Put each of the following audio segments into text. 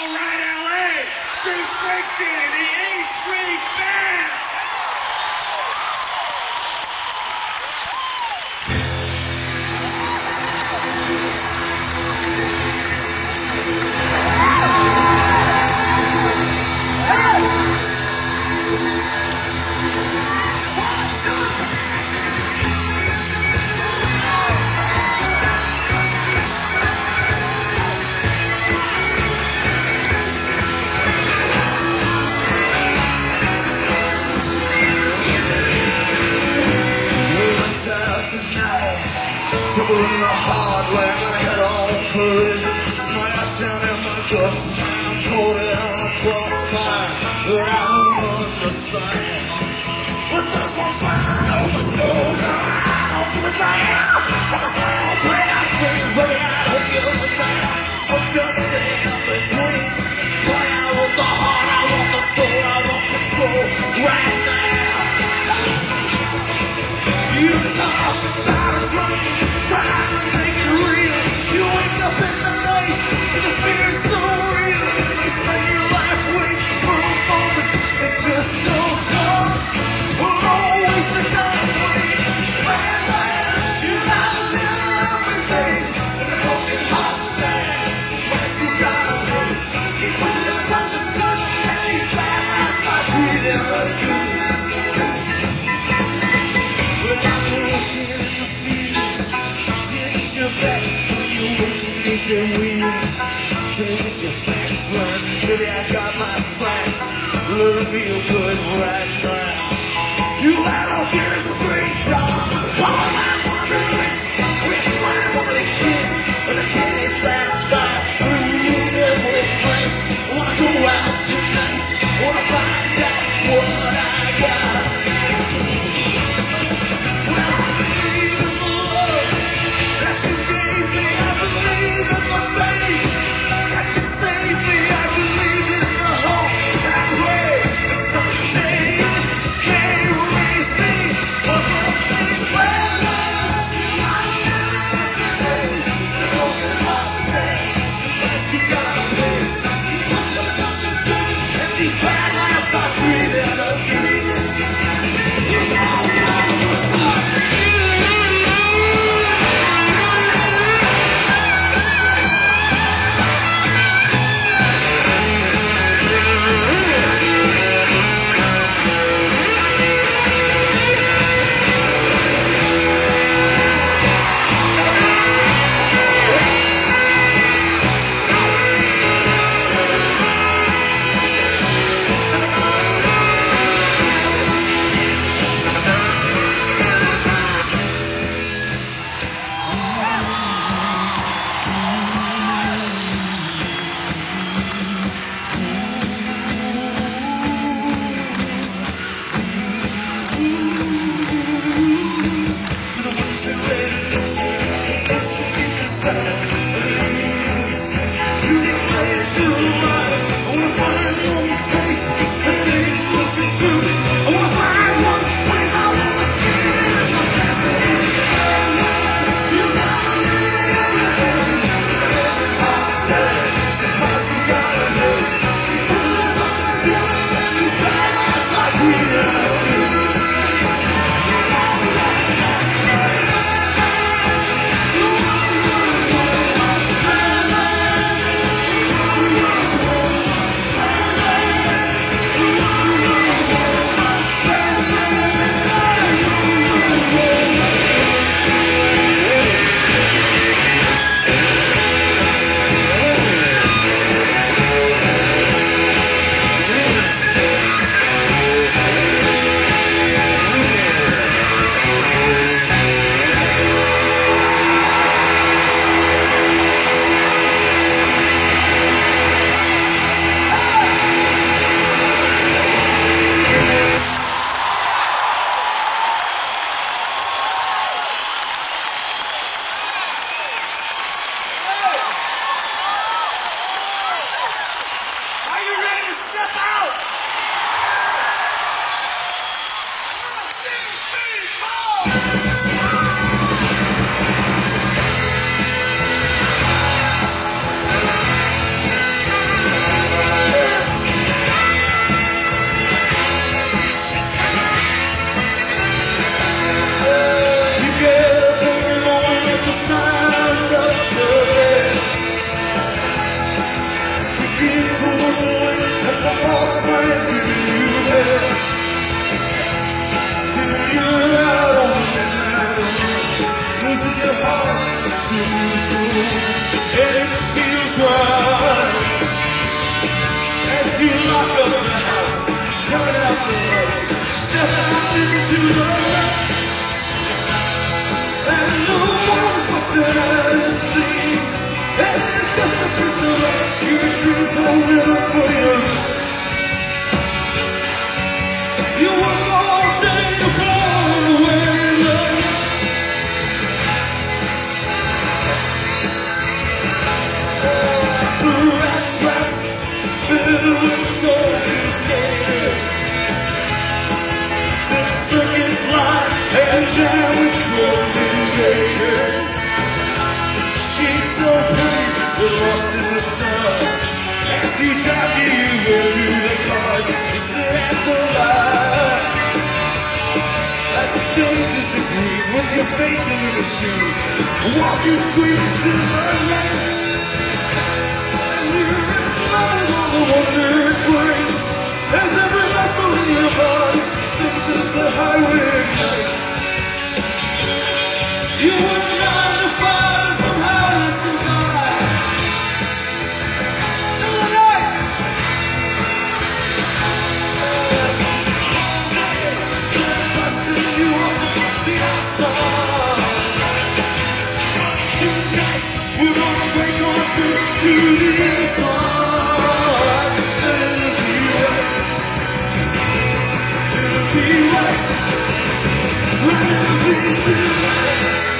Trouble in the hardware, my head on collision. Smashing in my guts, I'm caught in a crossfire that I don't understand. But there's one thing I know for sure, I don't give a damn. But the same play I sing, baby, I don't give a damn. So just in between, play out with the heart, I want the soul, I want control right now. You talk about a dream, try to make it real. You wake up in the night and the fear's so real. You spend your life waiting for a moment that just don't come. Don't waste your time waiting. You gotta live every day in a broken heart stand. Yes, you gotta live. Keep pushing the time to stop, and these bad nights start treating us good. Well, I'm looking in the fields, takes you back when you're working with their wheels. Takes your facts, run, baby, I got my slacks. Let it feel good right now. You had to get it straight, dog. All I wanna be rich, I wanna be king, but I can't satisfy. With friends, wanna go out tonight, wanna find out what I got. Someday, may raise me, but things well. Looking for the one that the false signs giving you hell. Till you're out on the midnight run, losing your heart to the soul, and it feels right as you lock up the house, turn out the lights, step out into the light, and no one's busted out it seems, and it's just a piece of light, your dreams are waiting for you. You work all day to fall away in love. The rat traps filled with soldiers skaters, the circus line and jam with golden gators. She's so pretty, but lost in the stars, as he jockey you through the cars. It's the apple light, as it changes the green with your faith in the machine. Walking sweet to the light, and you're in love with all the wonder it brings, as every muscle in your body sings as the highway ignites. You were 9 to 5, somehow you survive till the night. They're busting you up the outside. Tonight we're gonna break on through to the inside, and it'll be right. It'll be right. When it'll be tonight.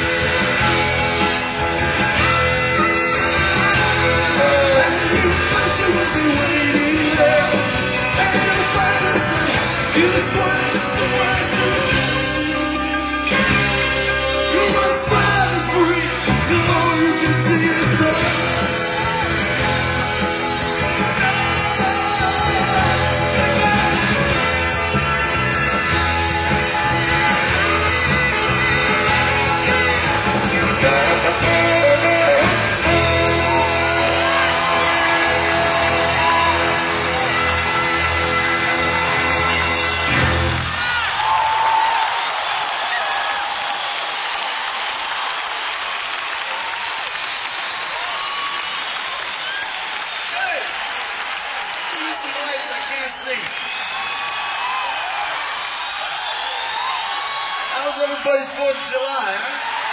How's everybody's 4th of July, huh?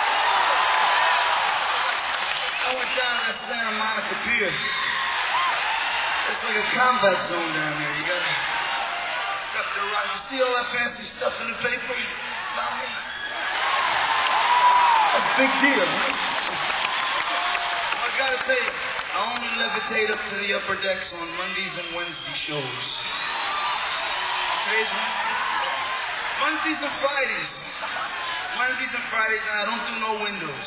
I went down to the Santa Monica Pier. It's like a combat zone down there. You gotta duck the rocks. You see all that fancy stuff in the paper about me? That's a big deal, huh? I gotta tell you, I only levitate up to the upper decks on Mondays and Wednesday shows. Today's Wednesday? Wednesdays and Fridays. Wednesdays and Fridays, and I don't do no windows.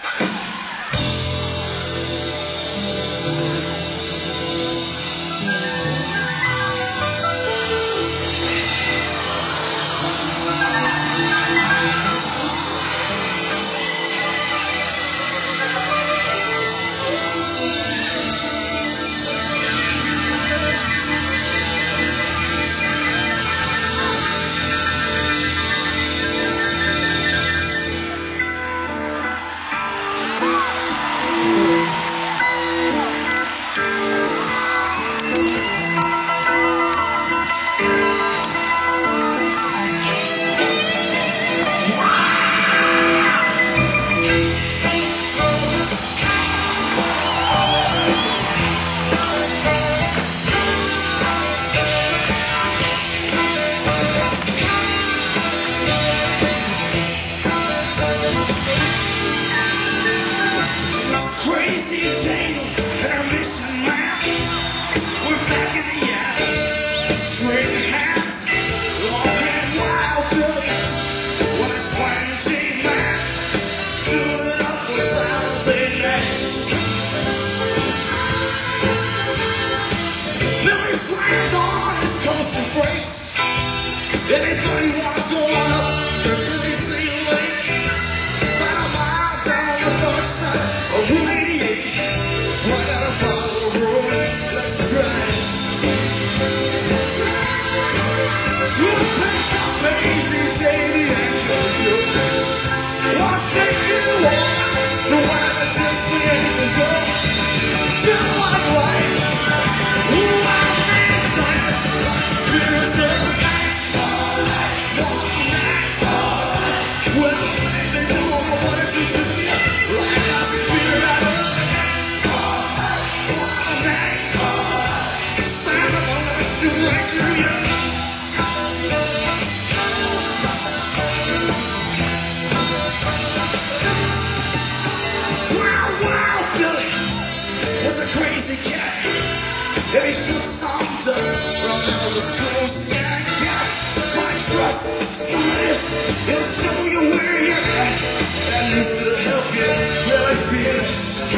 Anybody wanna go on up the Billy Sea Lake? About a mile down the north side of Route 88. I got a bottle of rose. Let's And he shook some dust from all this close sky. Yeah, find trust, smartness, it'll show you where you're at. At least it'll help you really feel it.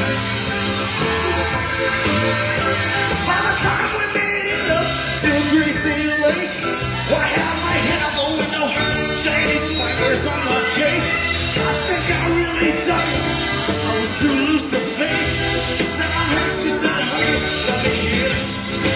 By the time we made it up to Greasy Lake, I had my head out the window, Chinese fingers on the cake. I think I really dug it. I was too loose to fake. Said I'm hurt, she said hurt. Let me hear it.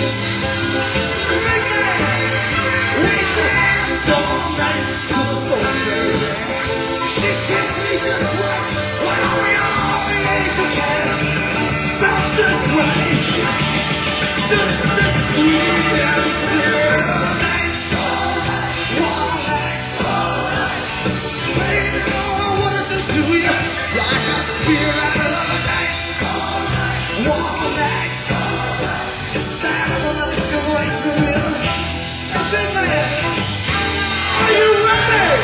We danced all night to the soul, baby. She kissed me just right, when only the age of 10 felt just right. Just as sweet as the spirit of the night. All night. Baby, all I wanna do to you, like a spirit of the night. All night. Standing on the shore right through you. That's it, man. Are you ready?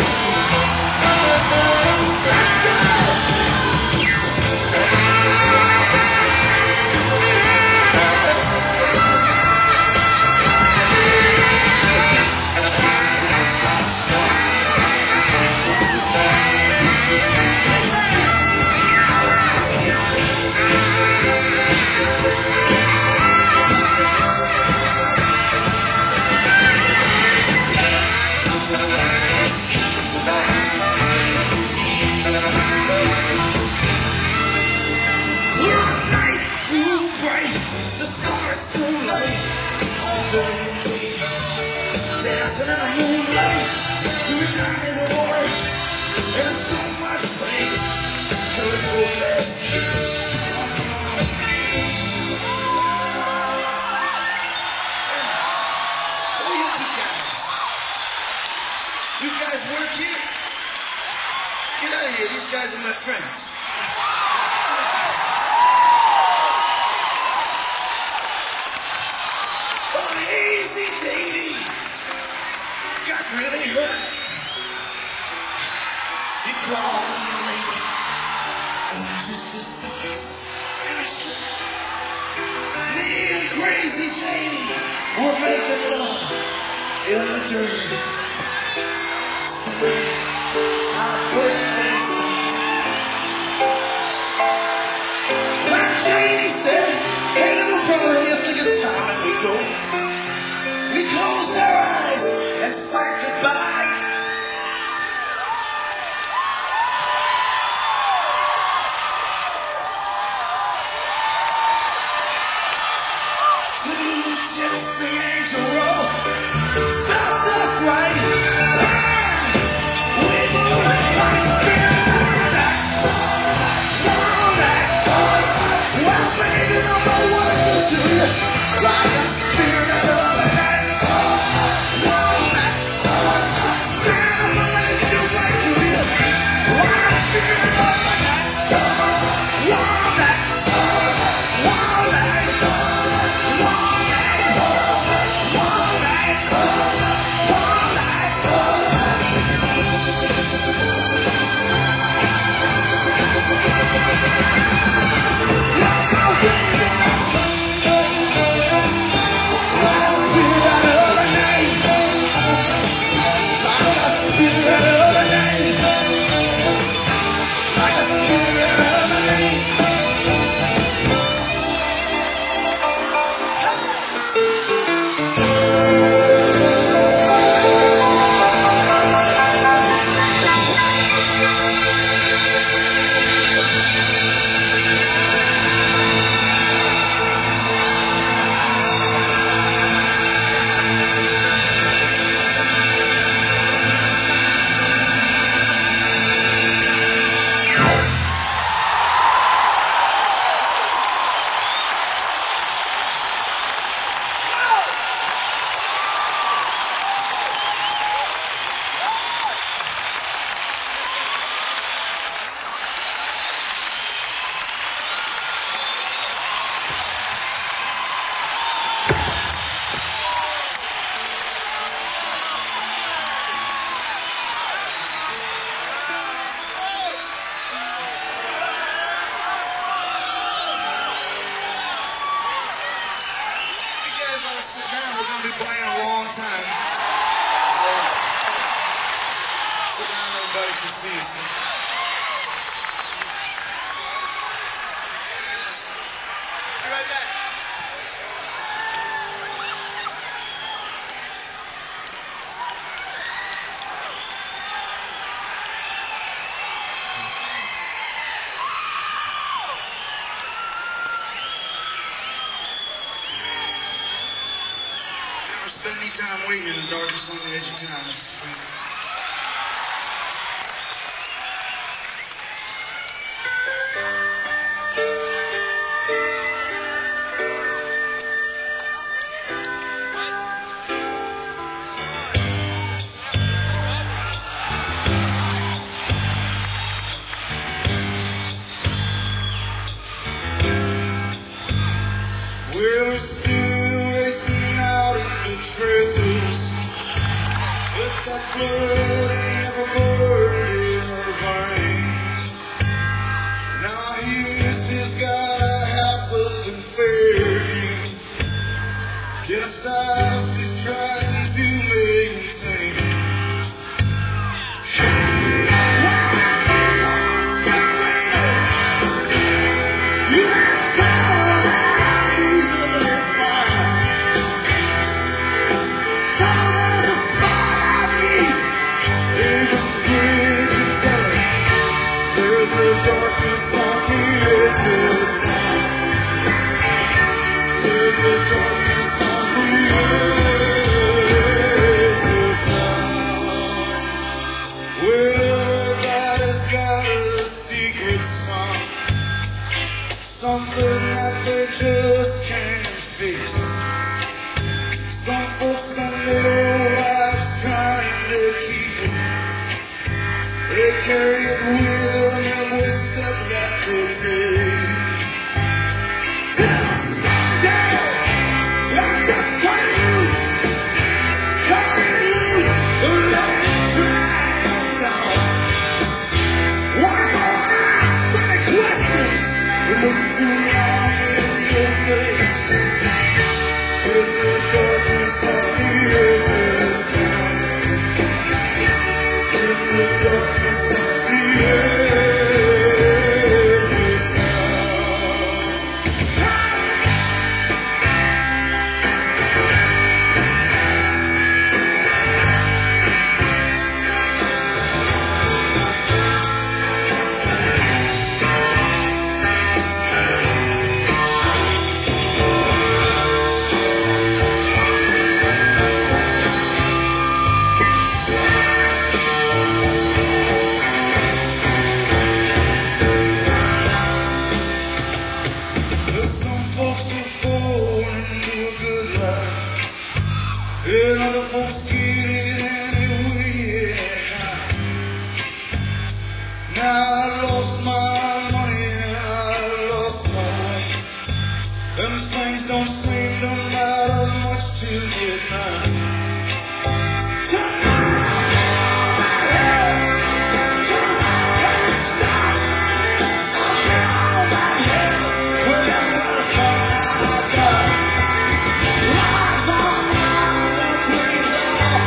Let's go! Dancing in the moonlight, we were down in the water, and it's so much flame. Could go past you. Who are you two guys? You guys work here? Get out of here, these guys are my friends. Easy dating got really hurt. You crawled in the lake and just a six and a shirt. Me and Crazy Janie were making love in the dirt. Sing our birthday song. When Janie said, "Hey little brother, you think it's time that we go?" We closed our eyes and said goodbye. To just the angel roll felt just right. We moved like spirits on the night. All night. Well, baby, don't know what to do to you. Like a spirit of the night. sit down. We're going to be playing a long time. So, sit down, everybody can see us. Be right back. Never spend any time waiting in the darkness on the edge of town. This is free. We're still racing out in the traces, with that blood and never burned in our veins. Now he's got a house up in Fairview, just as he's trying to maintain. Darkness on the edge of town. There's a darkness on the edge of town. Well, everybody's got a secret song, something that they just can't face. Some folks spend their lives trying to keep it. They carry it with them every step that they take. Till someday, I just cut loose, let it drag down. One more ask any questions, it looks too long in your face. There's the darkness on the edge of town. In the darkness of the edge of and other folks get it anyway. Now I lost my money and I lost my wife. Them things don't seem to matter much to me now. Tonight I'm on my head, 'cause I can't stop. I'll be on my head whenever I got lies on.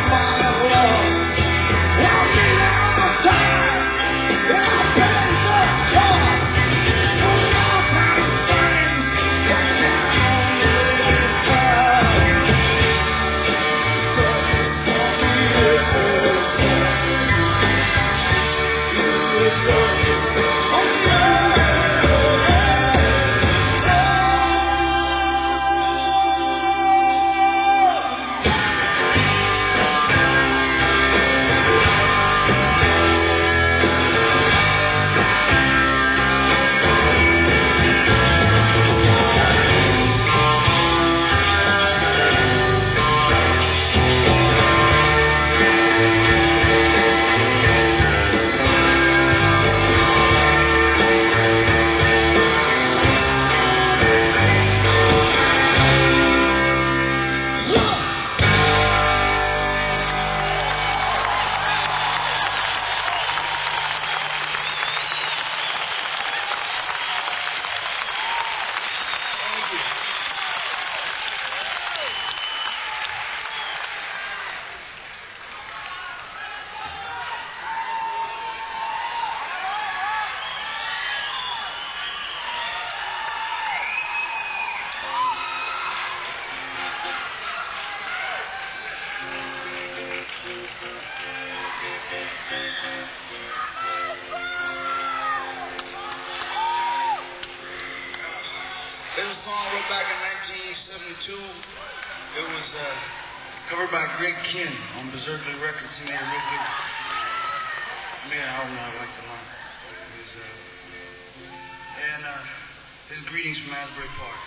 back in 1972. It was covered by Greg Kihn on Berserkly Records. He made a real good, made an album I liked a lot. It was, and his greetings from Asbury Park.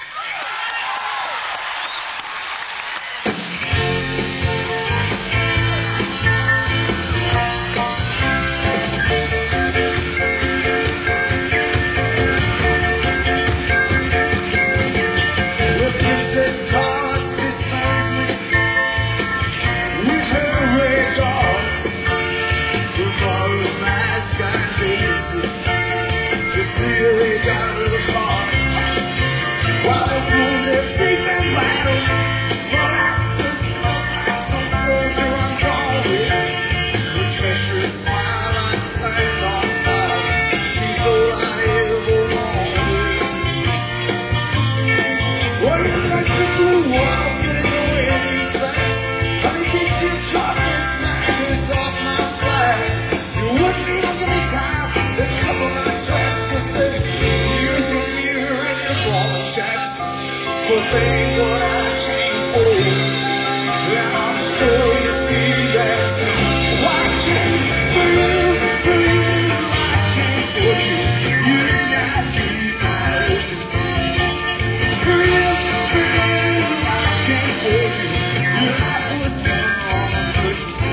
But they ain't what I came for. And I'm sure you see that too. I came for you, I came for you. You did not need my urgency. For you, I came for you. Your life was never on emergency.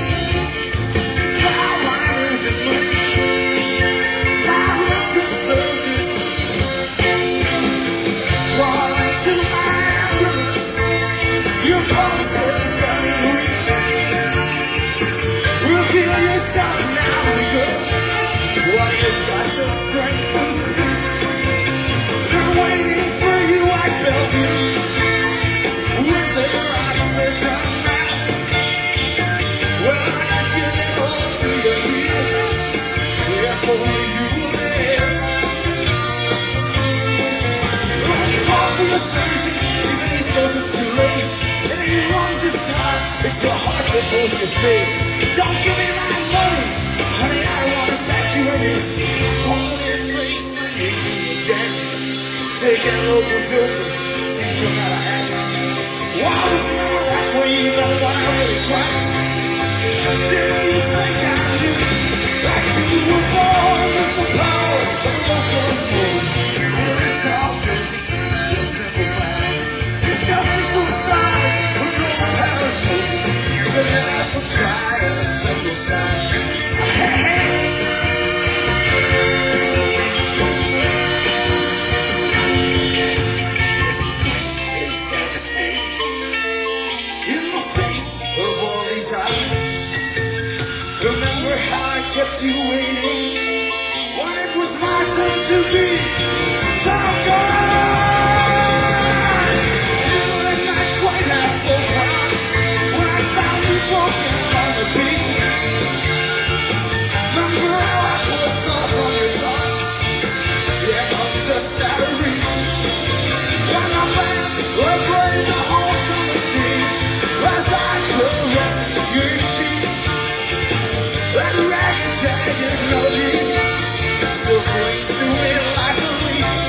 My urges went, my electric surges, fall into my your pulses running weak. Reveal yourself now, girl. Why you got the strength to speak? They're waiting for you, I felt you. With their oxygen masks. Well, I can give it all to your ear. Yeah, for you it is. Call for your surgeon, even he says it's too late. He wants his time, it's your heart that pulls your feet. Don't give me my money, honey, I don't want to back you in it. Hold your face and you need jack. Take that local joker, teach him how to act. Why was never that way, you know what I really cracked? Didn't you think I knew, like you were born with the power of a local moon? And it's all physics, your simple plan. It's just a suicide. So never try a simple sign. This strength is devastating. In the face of all these odds. Remember how I kept you waiting when it was my turn to be the God. Little at night, quite half so proud. Walking on the beach. Remember how I put salt on your tongue? Yeah, I'm just out of reach. When my band were playing the homecoming theme, as I caressed your cheek, that ragged jagged melody still clings to me like a leech.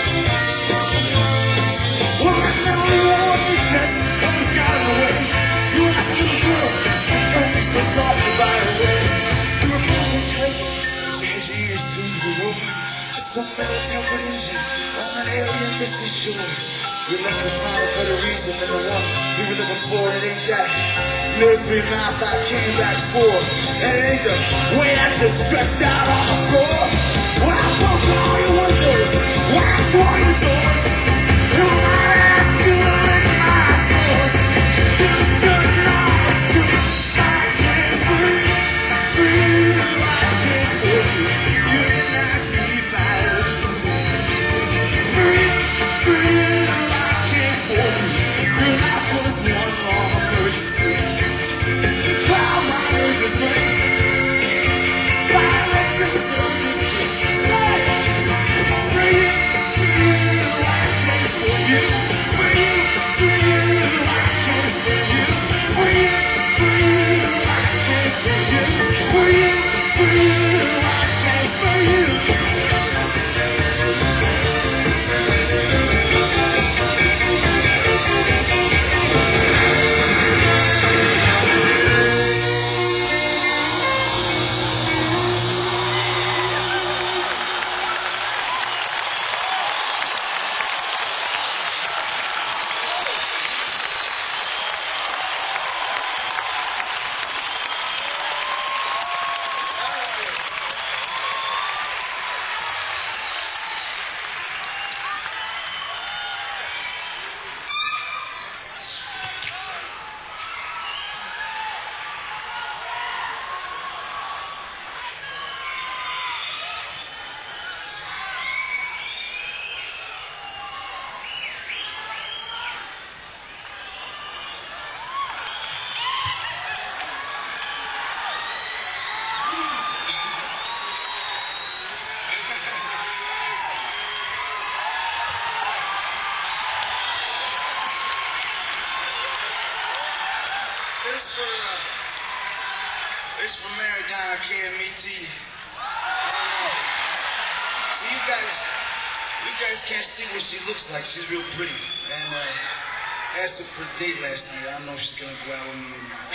Well, that memory wore your chest and was gotten away. You were like a little girl, and so me so softly by the way. You were pulling straight, change your ears to the roar. Some metal tempered engine on an alien distant shore. You never found a better reason than the one we were looking for. It ain't that nursery mouth I came back for. And it ain't the way I just stretched out on the floor. When I broke all your windows, whacked all your doors. You might ask you to lick my sores. You should know it's true. I can't free, I can't for you. You did not need my urgency. Free, I can't for you. Your life was one long emergency. Cloud my urges went. My electric surges say, free, This for Mary down here, KMET. See, you guys can't see what she looks like. She's real pretty. And I asked her for a date last night. I don't know if she's gonna go out with me or not.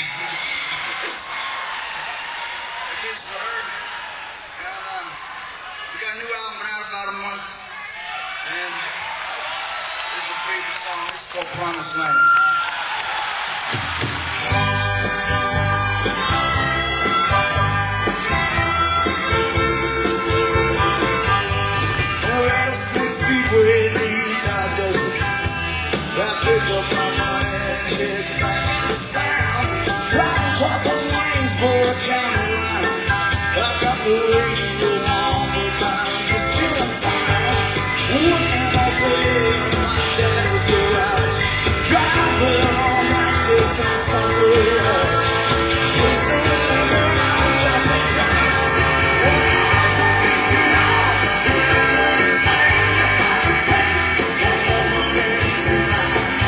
This for her. And, we got a new album been out about a month. And this is her favorite song. This is called Promised Land. I pick up my money and head back into town. Driving across the Waynesboro County line. I've got the radio on, but I'm just killing time. Waiting all day in my daddy's garage. Driving all night chasing some mirage. Wasting the ground, that's a chance. When I was always around, it's the only thing that I can take. One moment into my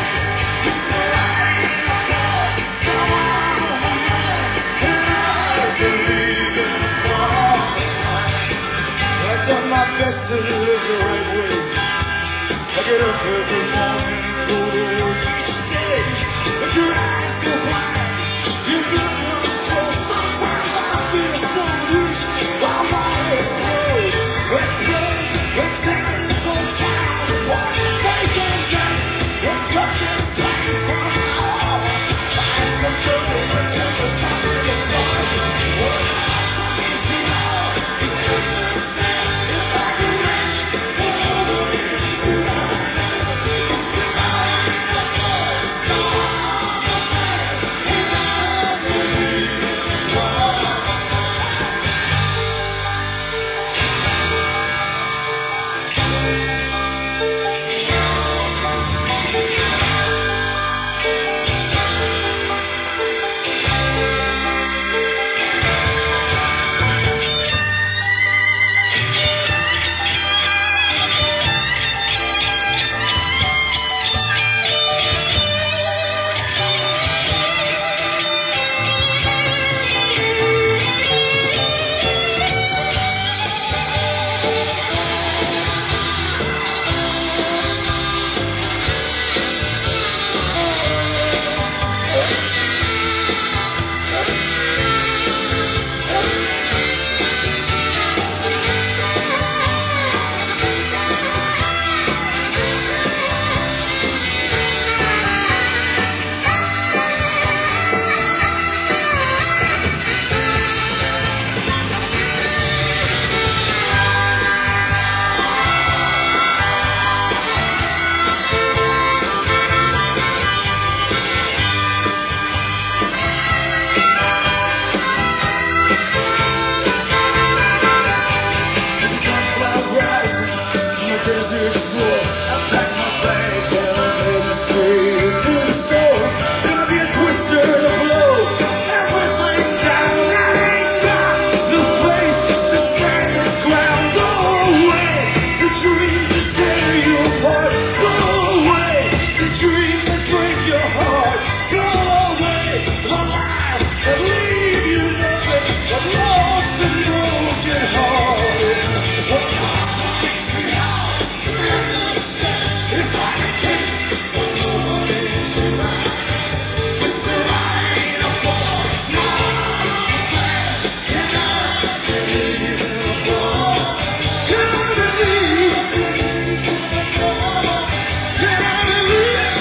I've done my best to live the right way. I get up every morning and go to work each day. But your eyes go blind, your blood runs cold. Sometimes I feel so weak, I'm always low. Let's play, let's tear this whole town apart. Take on back and cut this pain from my heart. Find somebody to tell us how to start. What I want is to know is understand. If I can reach over into my hands, it's the light of love. No other man, and I believe in love. Desert floor, I pack my bags and I'm heading straight into the store. Gonna be a twister to blow everything down. I ain't got the faith to stand this ground. Go away, the dreams that tear you apart. Go away, the dreams that break your heart. Go away, the lies that leave you naked, the lost and broken hearted. If I could take one more into my hands, it's the light of love. No man can I believe in love. Can I believe in love? Can I believe?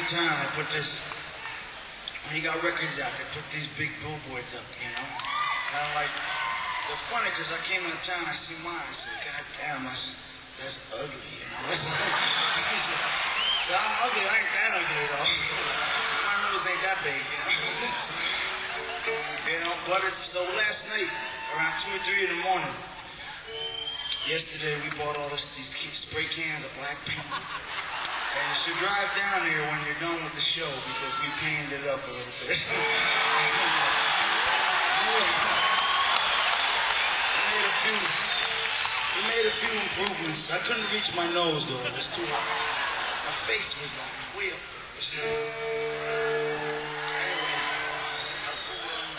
in town, I put this, when he got records out, they put these big billboards up, you know? And I'm like, they're funny because I came into town, I see mine, I said, God damn, that's ugly, you know? So I'm ugly, I ain't that ugly though. My nose ain't that big, you know? You know, but so last night, around 2 or 3 in the morning, yesterday we bought all these spray cans of black paint. And you should drive down there when you're done with the show because we painted it up a little bit. We made a few improvements. I couldn't reach my nose though, it was too high. My face was like way up there. Anyway, I'll put it on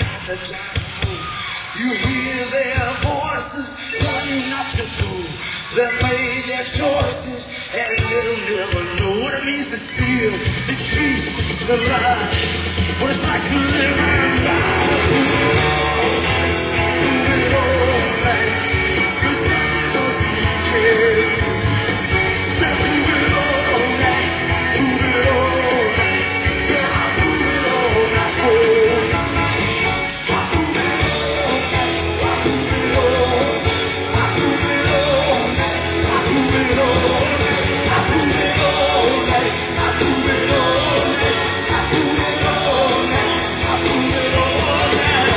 inside the drive-thru. You hear their voices telling you not to go. They made their choices and they'll never know what it means to steal, to cheat, to lie. What it's like to live and die. Prove it all night. 'Cause nothing else we can do. Say prove it all night. Prove it all night. Yeah, I prove it all night for you. I prove it all night. I prove it all night. I prove it all night. I prove it all night. I prove it all night. I prove it all night. I prove it all night. I prove it all night.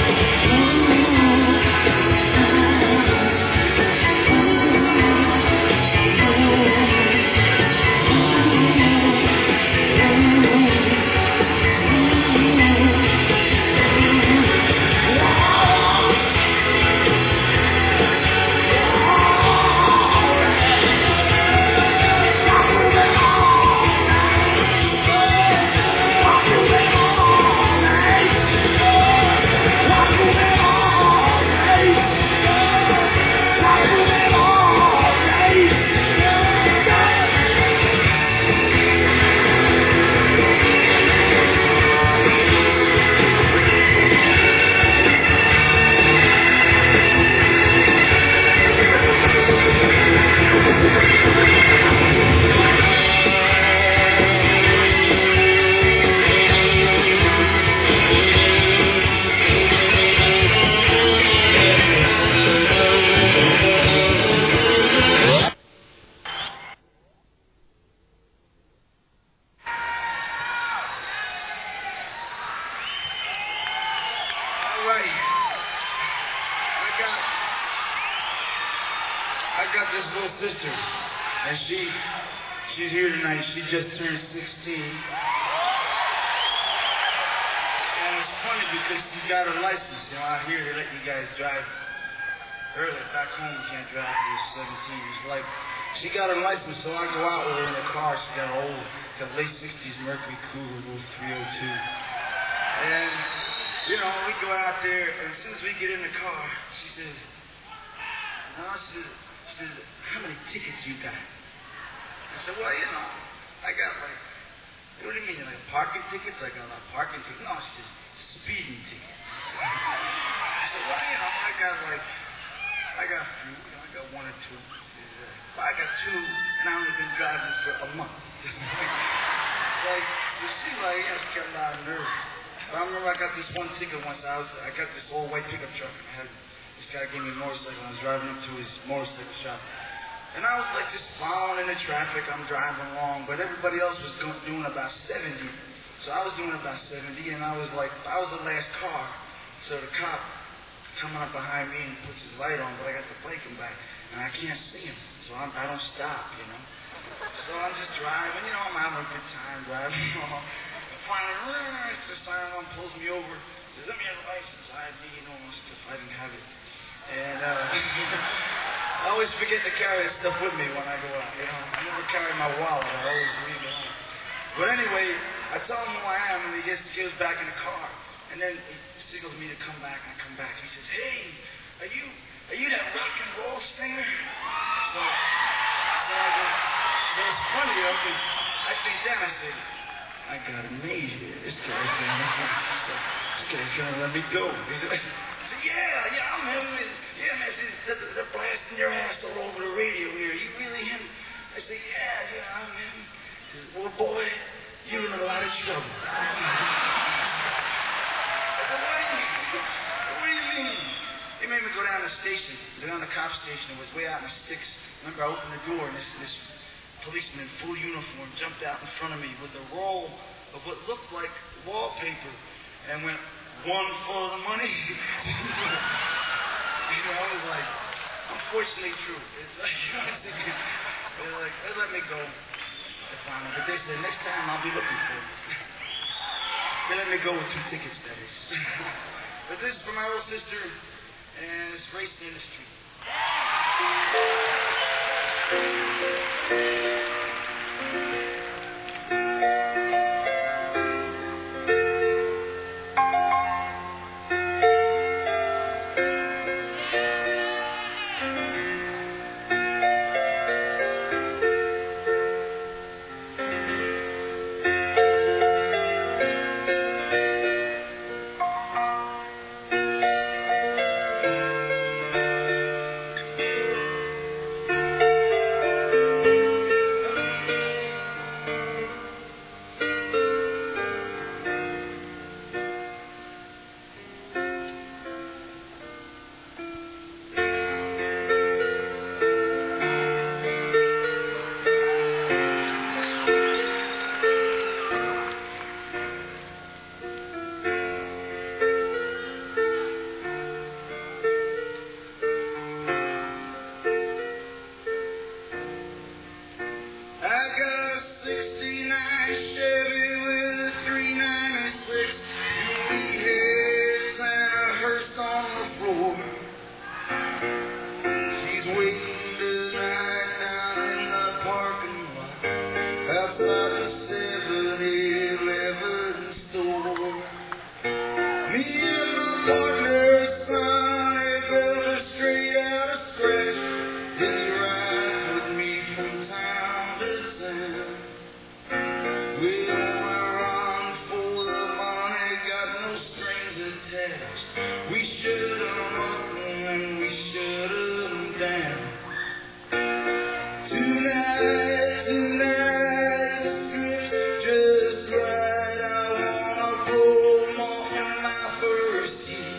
I got this little sister, and she's here tonight. She just turned 16. And it's funny because she got her license. You know, out here they let you guys drive early. Back home you can't drive till you're 17. It's like, she got her license, so I go out with her in the car. She got an old, got late 60s Mercury Cougar, little 302. And, you know, we go out there, and as soon as we get in the car, she says, she says, how many tickets you got? I said, well, you know, I got like, what do you mean, like parking tickets? I got like parking tickets. No, she says, speeding tickets. I said, well, you know, I got a few, you know, I got one or two. She says, well, I got two, and I've only been driving for a month. It's like, so she's like, yeah, she got a lot of nerve. But I remember I got this one ticket once. I got this old white pickup truck, and this guy gave me a motorcycle. I was driving up to his motorcycle shop. And I was like just following in the traffic. I'm driving along, but everybody else was doing about 70. So I was doing about 70, and I was the last car. So the cop coming up behind me and puts his light on, but I got the bike in back, and I can't see him. So I don't stop, you know. So I'm just driving, you know, I'm having a good time driving along. And finally, the siren pulls me over. Says, let me have a license, ID, you know, and stuff. I didn't have it. And I always forget to carry that stuff with me when I go out, you know. I never carry my wallet, I always leave it home. But anyway, I tell him who I am, and he goes back in the car. And then he signals me to come back, and I come back. He says, hey, are you that rock and roll singer? So it's funny, you know, because I think then I said, I got amnesia. This guy's gonna let me go. He said, yeah, I'm him. Yeah, man, they're blasting your ass all over the radio here. You really him? I said, yeah, I'm him. He says, well, boy, you're in a lot of trouble. I said, what do you mean? He made me go down the station, go down the cop station. It was way out in the sticks. Remember, I opened the door, and this policeman in full uniform jumped out in front of me with a roll of what looked like wallpaper and went, one for the money. You know, I was like, unfortunately true. It's like, you know, they're like, they let me go. But they said, next time I'll be looking for you. They let me go with 2 tickets, that is. But this is for my little sister, and it's racing in the street. We shut 'em up and we shut 'em down. Tonight, the strip's just right. I wanna blow 'em off in my first heat.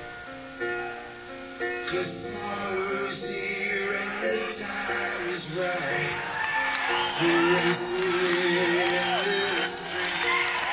'Cause summer's here and the time is right for racing in the street.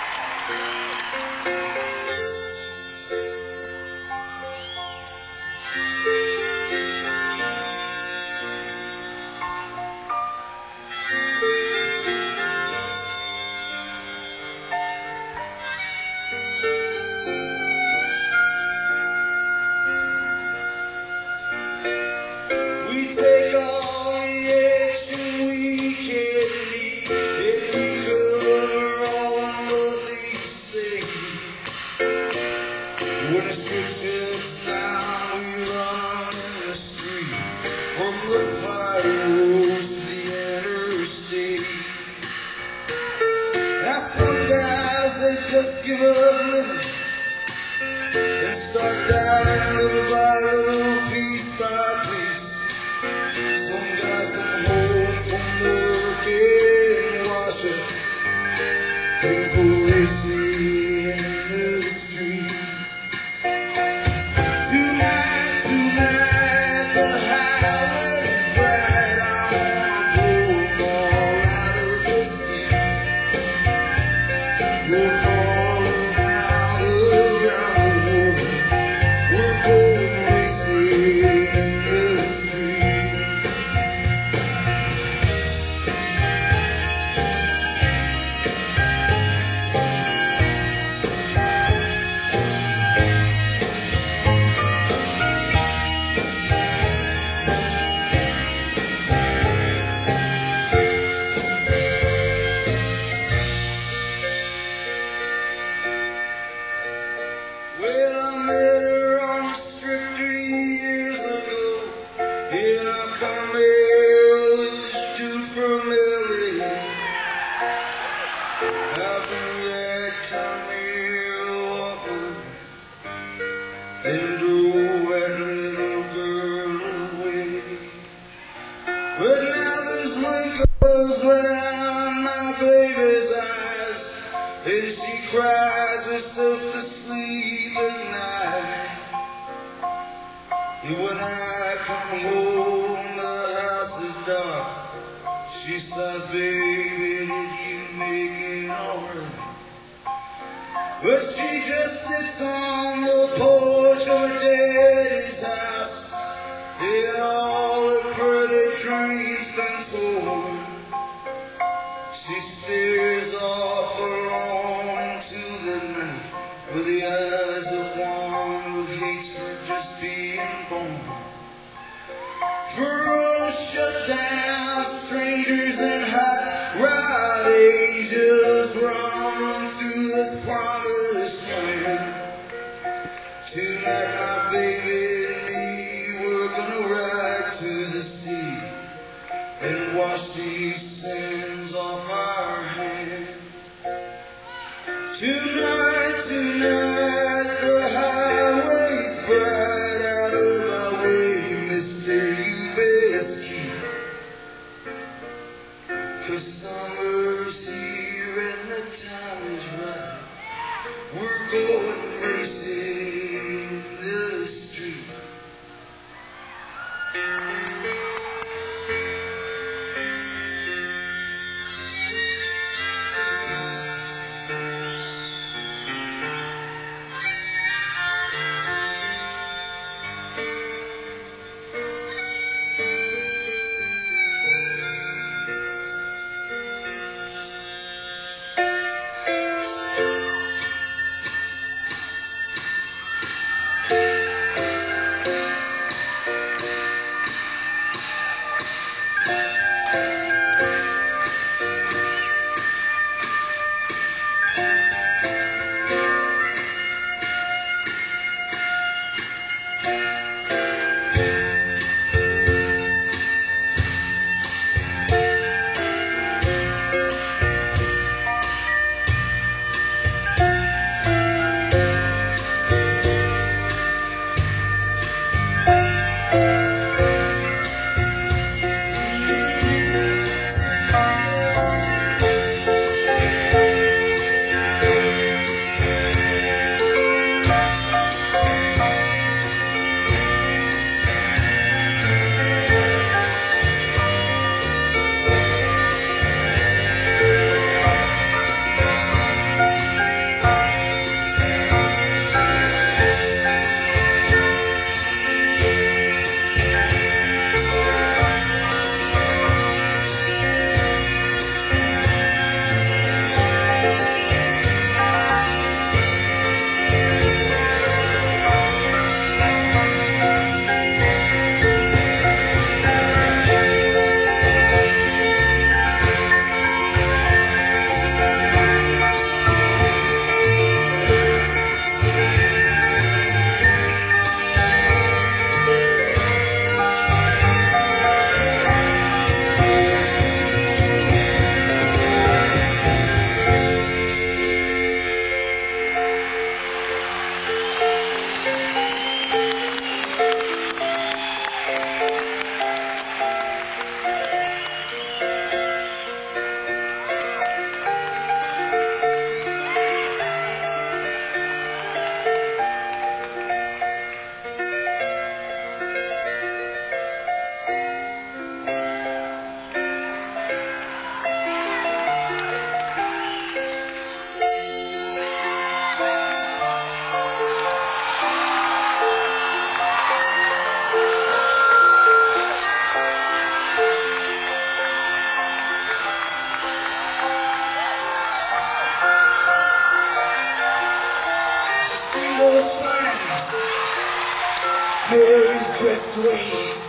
We take all the action we can need, and we cover all of these things. When the strip shuts down, we run in the street, from the fire roads to the interstate. Now some guys, they just give up living and start dying little by little, piece by piece. Some guys come home from work and wash up and go racing in the street. Tonight, the highway's bright. I wanna blow 'em all out of the seats. We're calling out around the world. We're going racing in the street. Well, I met her on the strip 3 years ago in a Camaro, this dude from LA. I blew that Camaro off her and drove that little girl away. But now this wind goes round my baby's eyes, and she cries herself to sleep at night. And when I come home, the house is dark. She says, baby, did you make it alright? But she just sits on the porch of her daddy's house, and all her pretty dreams been torn. She stares off alone into the night with the eyes of one who hates for just being born. For all the shut down strangers and hot rod angels roaming through this promised land. Tonight, my baby and me, we're gonna ride to the sea and wash these sins off our hands. Tonight, the highway's bright. Out of our way, mister, you best keep. 'Cause summer's here and the time is right. We're going racing in the street. Mary's dressed ladies.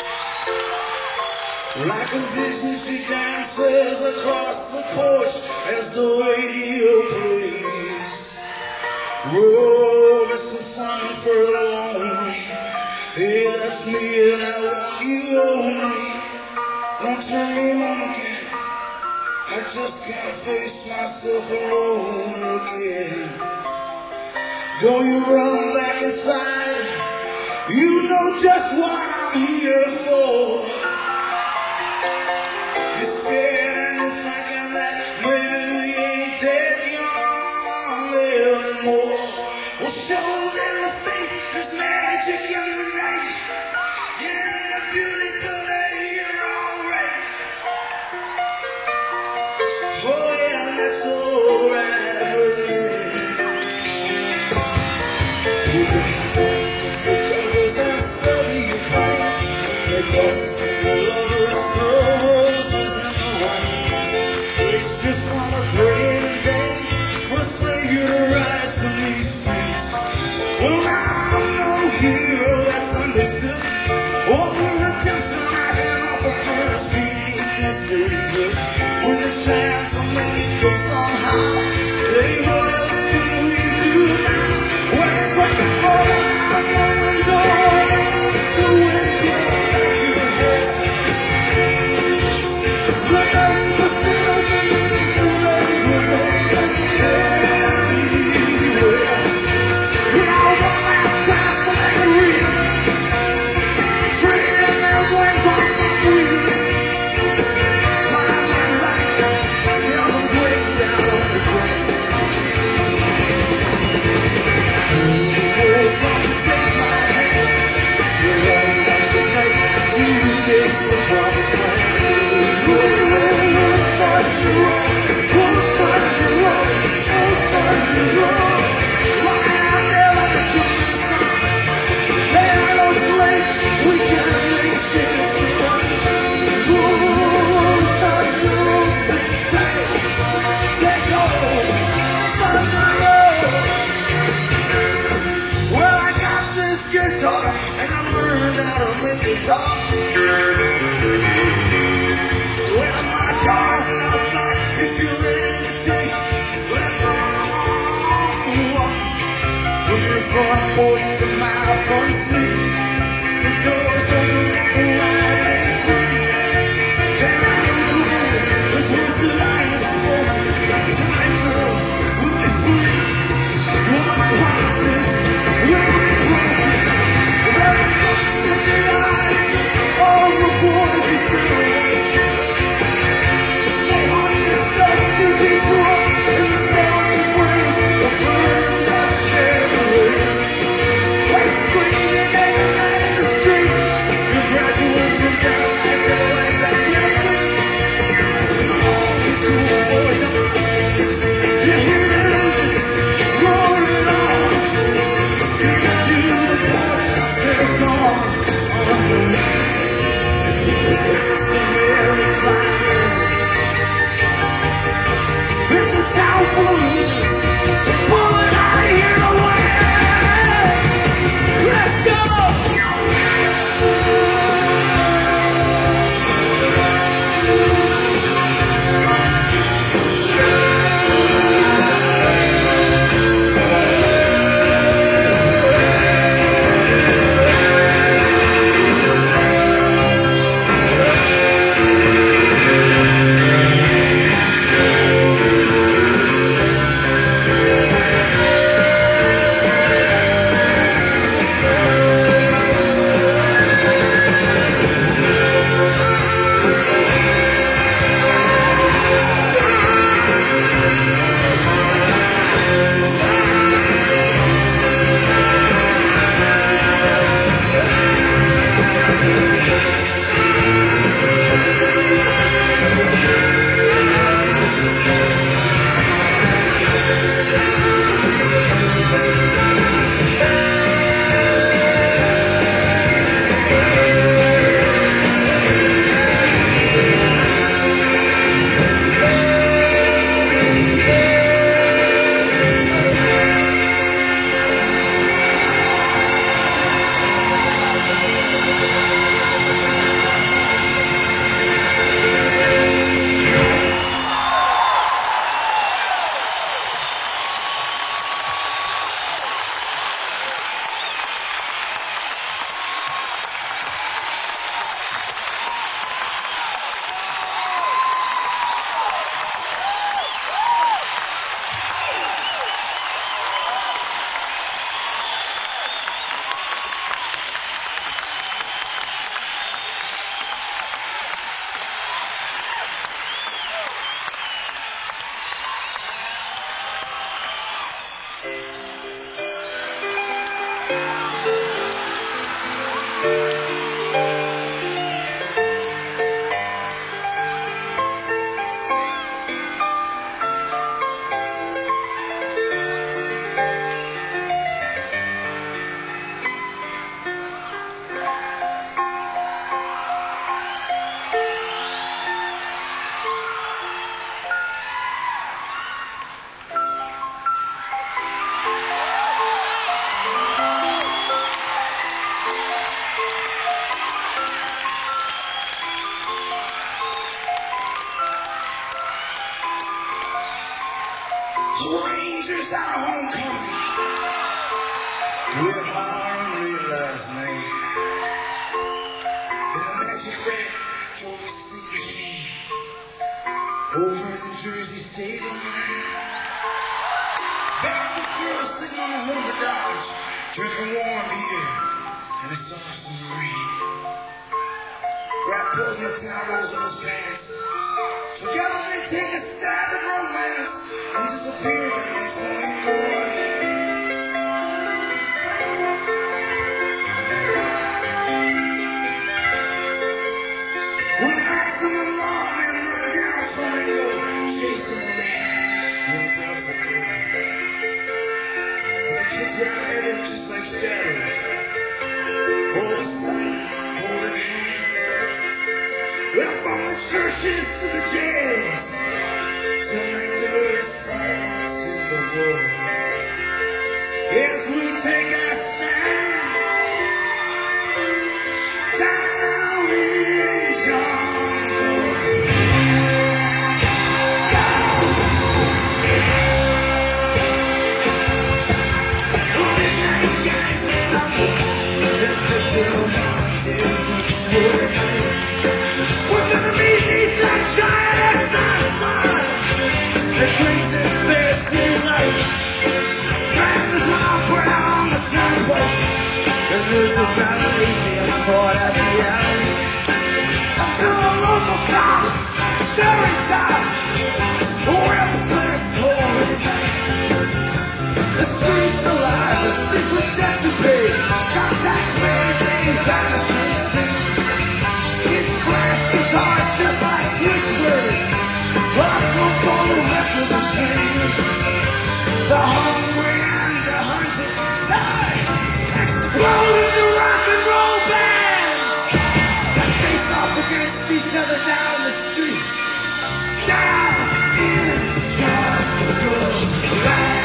Like a vision, she dances across the porch as the radio plays. Oh, this is something for the lonely. Hey, that's me and I want you only. Don't turn me on again. I just can't face myself alone again. Don't you run back inside. You know just what I'm here for. You're scared and you're thinking that maybe we ain't that young anymore. Well, show a little faith, there's magic in the night. Yeah, beauty, but you're alright. Oh yeah, that's alright with me. You can take your covers and study your pain. Because it's the lovers, the roses and the wine. It's just summer praying in vain for a savior to rise from these streets. Well, now I'm no hero that's understood. All the redemption I can offer burns beneath this dirty hood. With a chance to make it good somehow. Hey, what else can we do now? Well, it's like a falling out of the door. The wind blowing back your hair. The nights must be open, the rains will take us anywhere. Now one last chance to make it real. Trading their wings on some wheels. Climbing like the others way down on the tracks. Oh, don't take my hand. We're running out tonight to this promised land. We'll find the road. We'll find the road. We'll find the road. Lying out there like a drunken sun. Hey, I know it's late. We can't make this run. We'll find the road. Sit tight. Take hold. Find the road. Well, I got this guitar and I learned how to make it talk. Well, my car's out back if you're ready to take that long walk. From your front porch to my front seat, the doors open, the ride ain't free. Can I go? Those words that I have spoken tonight, girl, we'll be free. Well, my promises will be broken. Every voice in the eyes of the boys you see. They haunt this dusty Detroit in the smoky flames, the burned out chandeliers. They screaming every night in the street. Congratulations. drove a sleep machine over the Jersey state line. Barefoot girl sitting on the hood of a Dodge, drinking warm beer in a soft summer rain. Rat pulls in the town, rolls up his pants. Together they take a stab at romance and disappear down Flamingo Lane. When the maximum lawmen run down Flamingo, chasing a rat with a barefoot girl. When the kids down there live just like shadows, all of a sudden holding hands. Well, from the churches to the jails, tonight there is silence in the world. Yes, we take our stand down in jungle. Midnight gangs assemble, and the German we're gonna meet beneath that giant sun that brings his face to life. Man, there's an opera on the turnpike, and there's a ballet being caught at the alley. Until the local cops, cherry top, whip this holy night. The streets alive, the secret dissipate, contacts made, they vanish unseen. These flash guitars just like switchblades, lost on the record machine. The hungry and the hunted die, explode into rock and roll bands that face off against each other down the street, down in jungle land.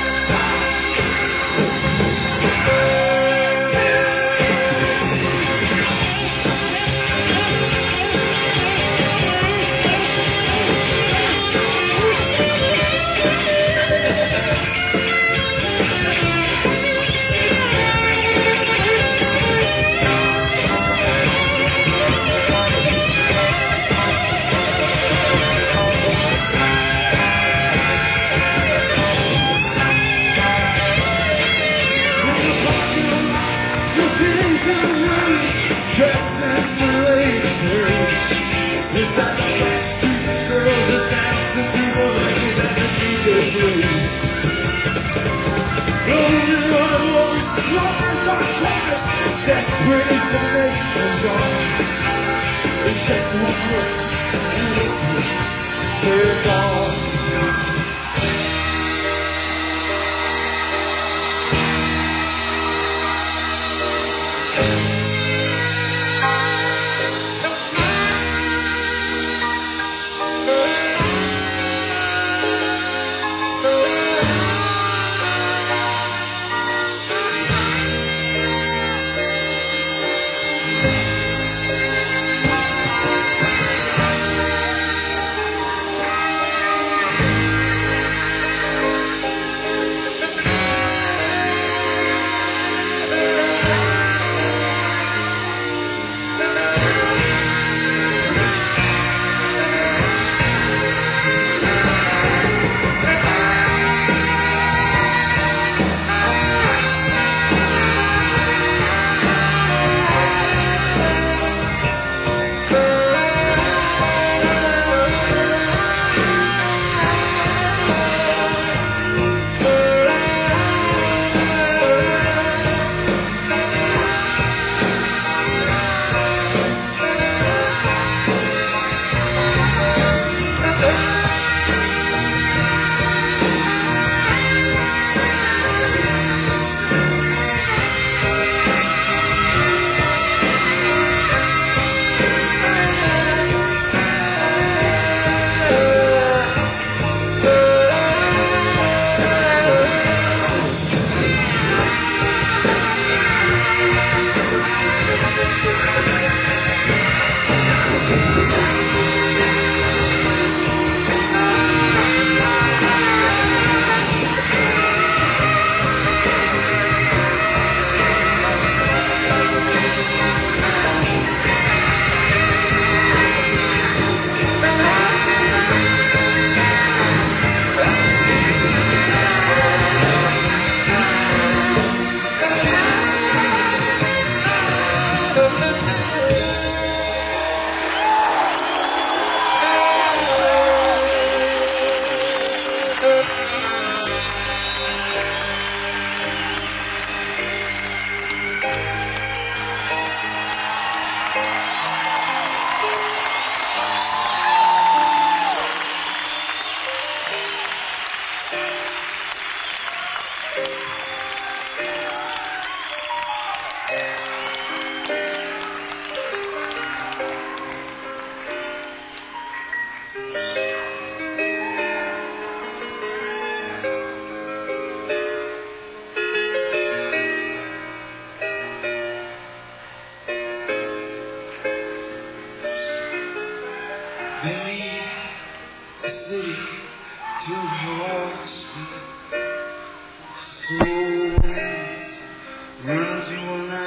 Desperate as the night goes on, in just one look, and listen, they're gone.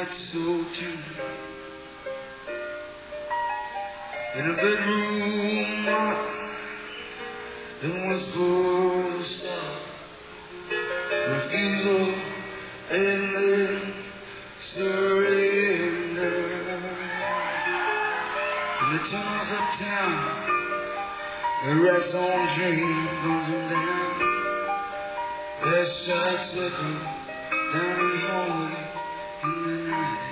night so deep. In a bedroom that was both soft refusal and then surrender. In the tunnels uptown, the rat's own dream guns him down. There's shots looking down the hallway in the night.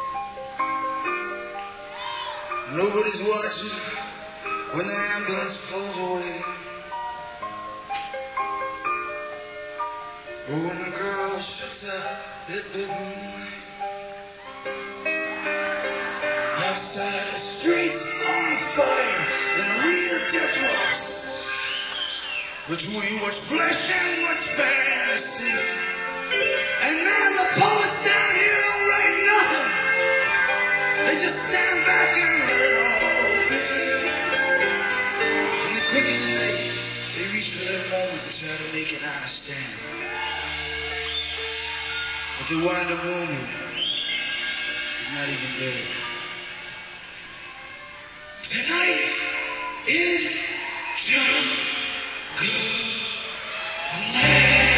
Nobody's watching when the ambulance pulls away. Or when the girl shuts out that bedroom light. Outside the streets on fire and a real death walks between what's flesh and what's fantasy. And man, the poets down here don't write nothing. They just stand back and let it all be. And the quicker they reach for that moment to try to make an honest stand. But they wind up wounded, not even dead. Tonight in Jungle Land.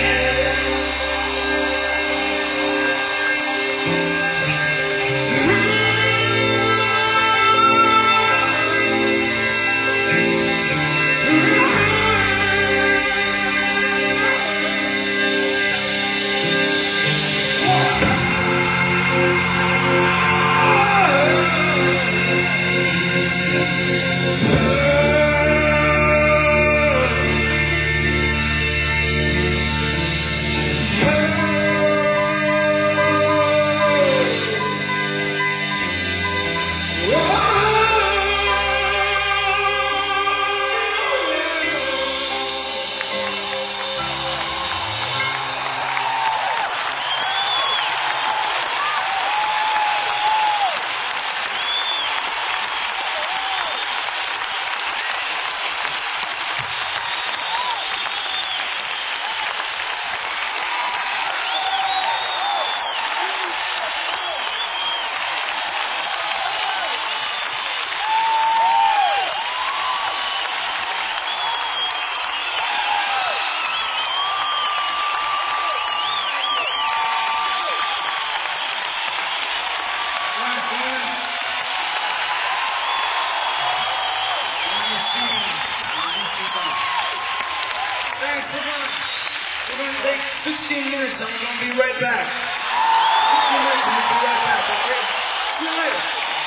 Thanks for coming. We're going to take 15 minutes and we're going to be right back. 15 minutes and we'll be right back, okay? See you later.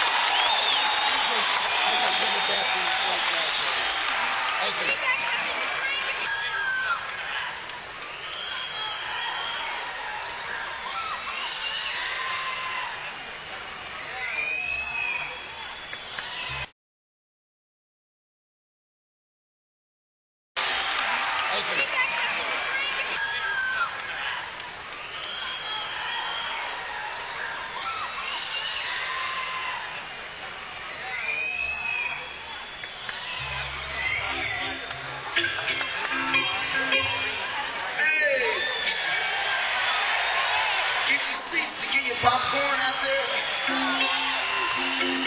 Popcorn out there. Give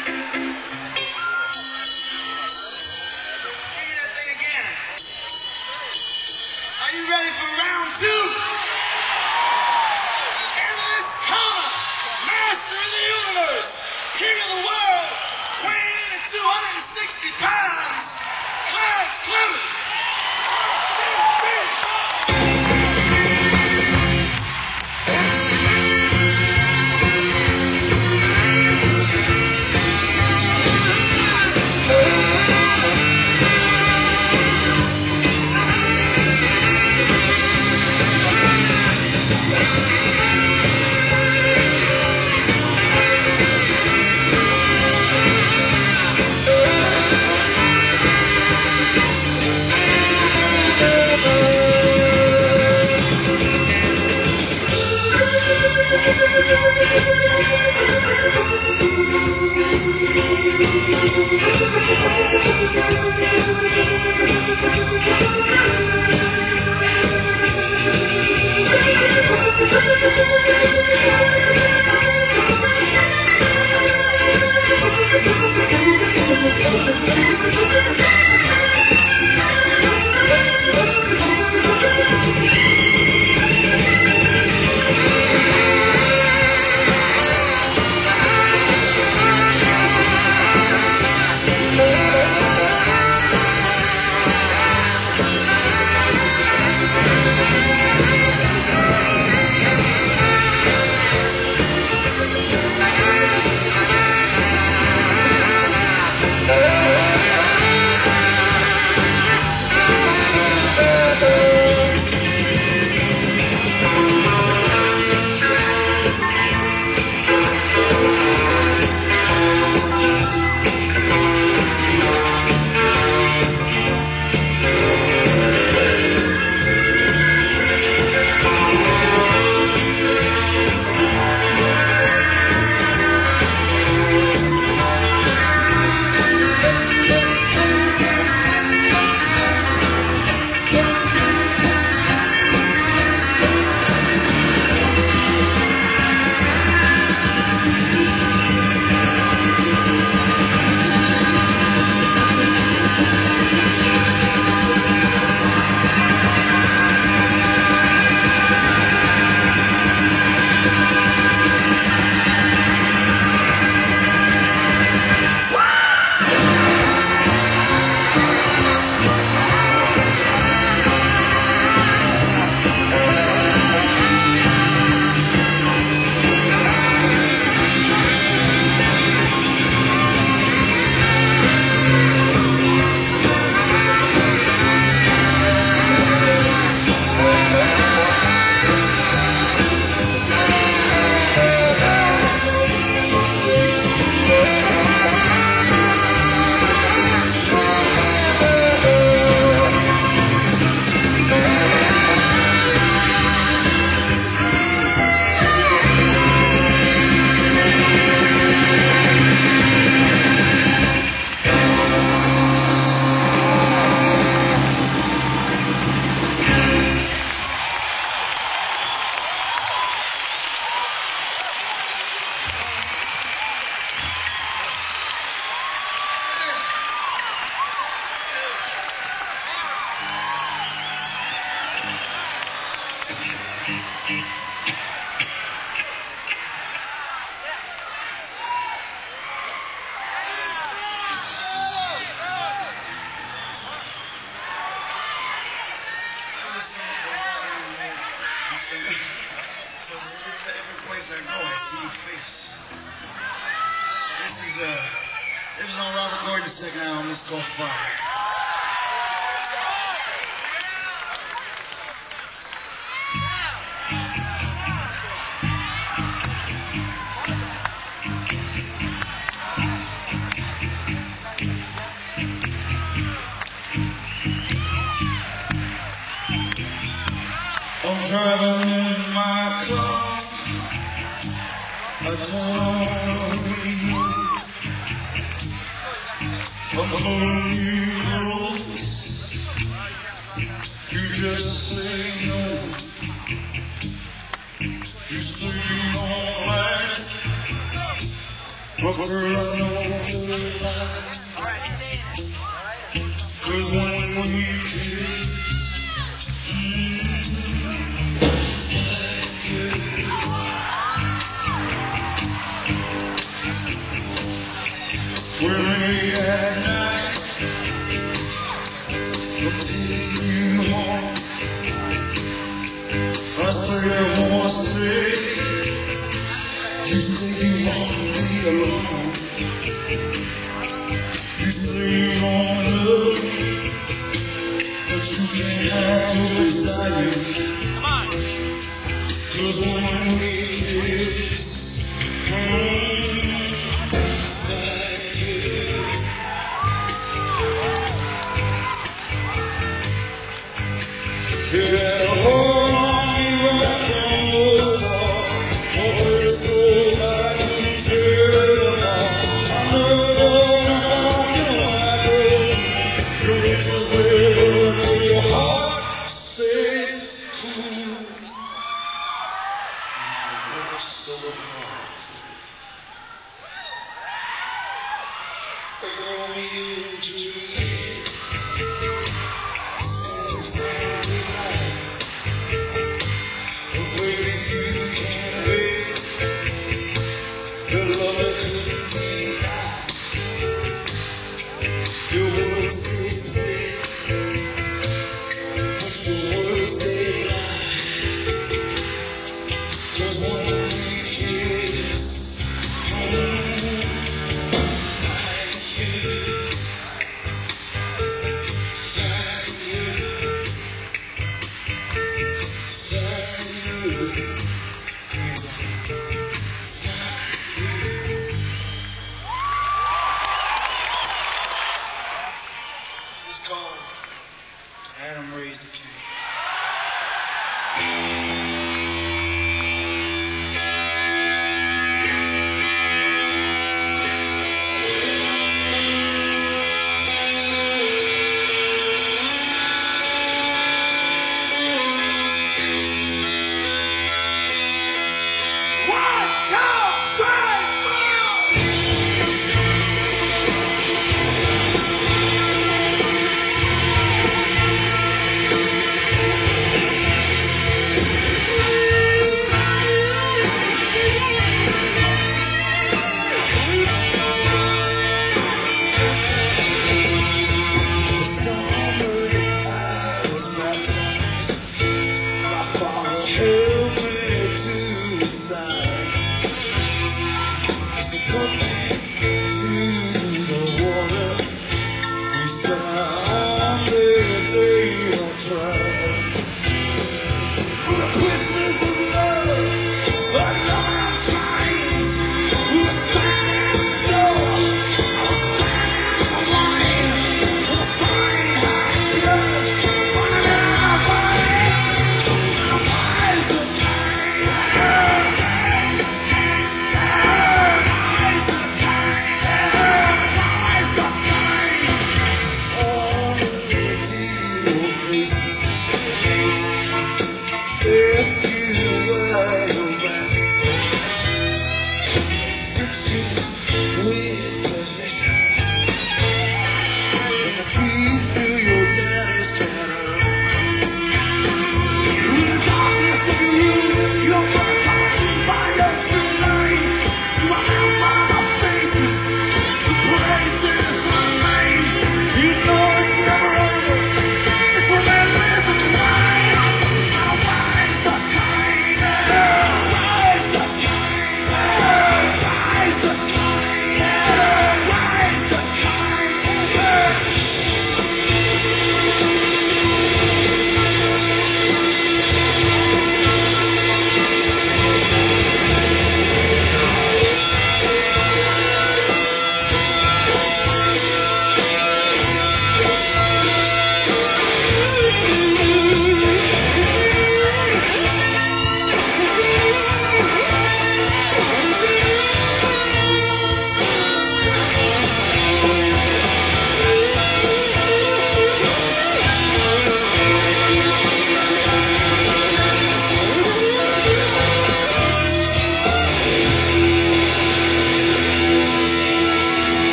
me that thing again. Are you ready for round two? In this corner, master of the universe, king of the world, weighing in at 260 pounds, Clarence Clemens. 1, 2, 3, 4. see your face. This is on Robert Gordon's second album. This is called Fire. I'm driving in my car, I don't know. I'm following you rules. You just say no. You say alright, but girl I know the lie. 'Cause when we kiss, we're late at night, I'm taking you home. I say I wanna stay, you say you wanna be alone. You say you wanna love me, but you can't have your desire. 'Cause when we kiss, yeah, hold me right from the start. Oh, we're so like each other. I know you're talking like this. Your lips are red, and your heart says cool. You're so hard. Romeo and Juliet. Seems like we like. But baby, you can't wait. The love that couldn't deny. Your words say sweet, but your words they lie. 'Cause when we kiss, this is called Adam Raised the King.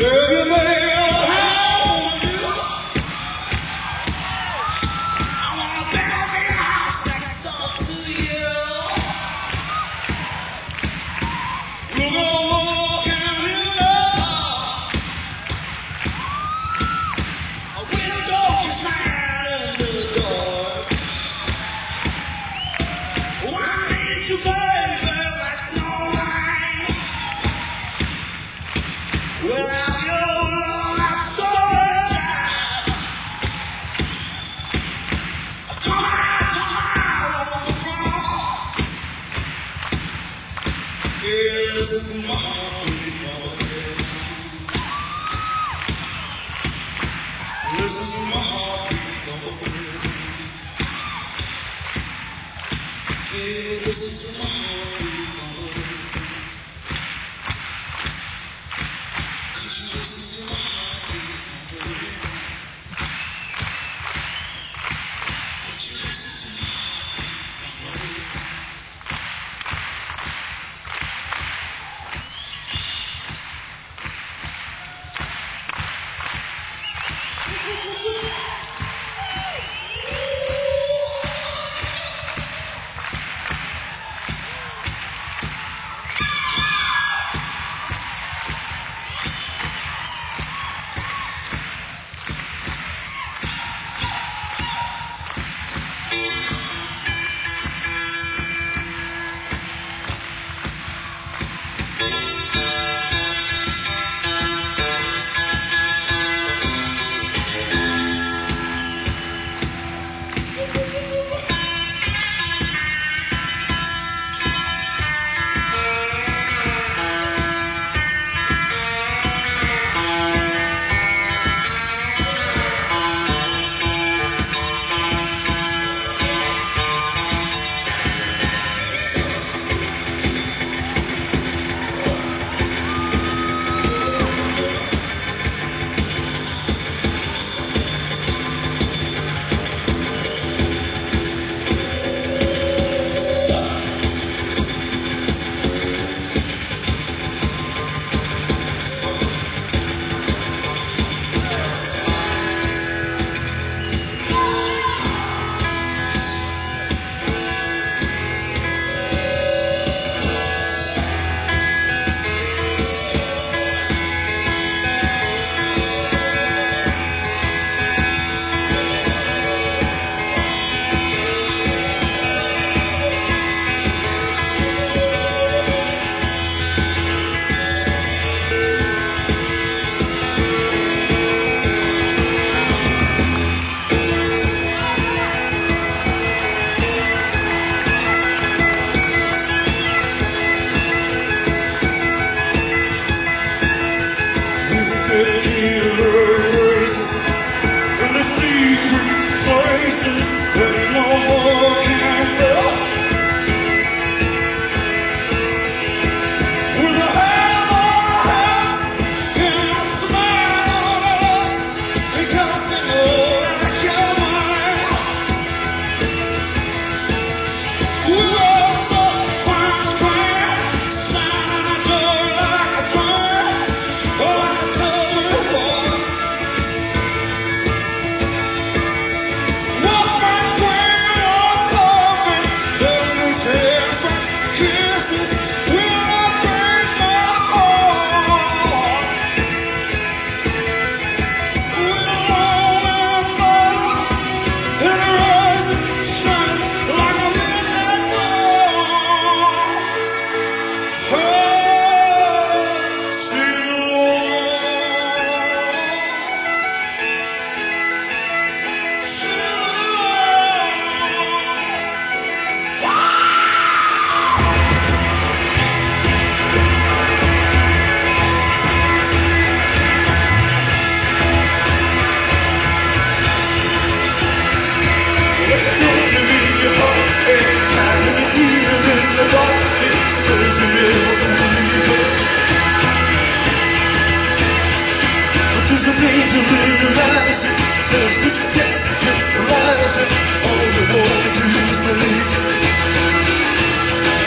Baby, baby, how old are you? I wanna build me a house next door to you. We're gonna walk in the love. We'll go just right in the door. Why did you, baby? That's no lie. Without your love, I'm sorry. Come on the floor. Yeah, this is my heartbeat, this is my heartbeat, yeah, this is my heartbeat. Could you listen to my heartbeat? Could you listen to my heartbeat?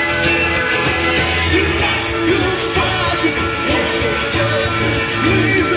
Please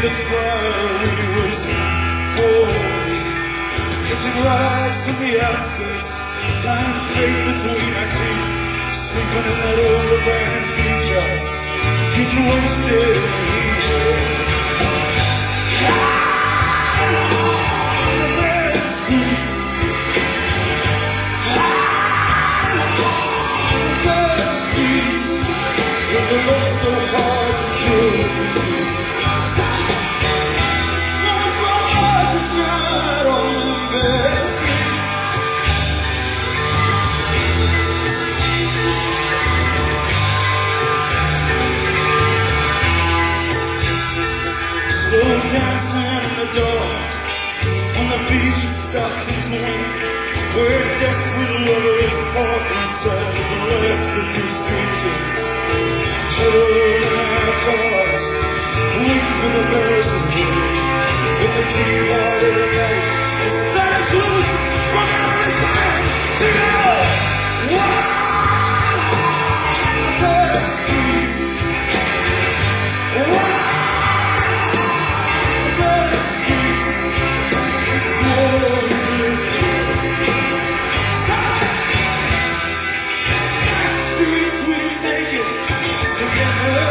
the fire we was holy, catching rides from the outskirts, tying fate between our teeth, sleeping in that old abandoned beach house, getting wasted in the heat. The bad streets, the bad streets, with the love so hard to feel. None from us is not on the bad streets. Slow dancing in the dark on the beach at Stockton's Wing, where desperate lovers talk themselves and left the two strangers huddled in our cars, waiting for the bells to ring. In the deep heart of the night, the sun is loose from every side to go. The bad streets. The bad streets. Streets we take it together.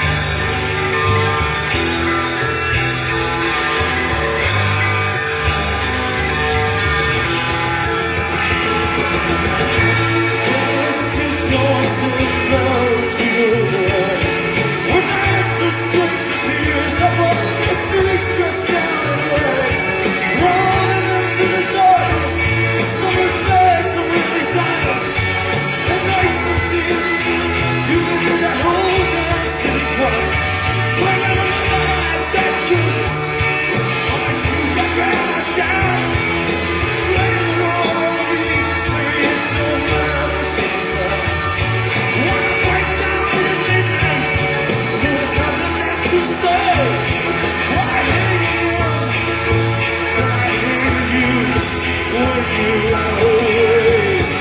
Wasted joints and clouds together. When nights are stuck to tears, I walk the streets dressed down in rags, running into the darkness. Some are bad, some are retired. The nights of tears, you can hear that whole damn city cry. Blaming on the lies that kill us, on the truth that ran us down. Blame it all on me, till it don't matter to you. When I break down in midnight, there's nothing left to say. I hate you, and I hate you when you run away.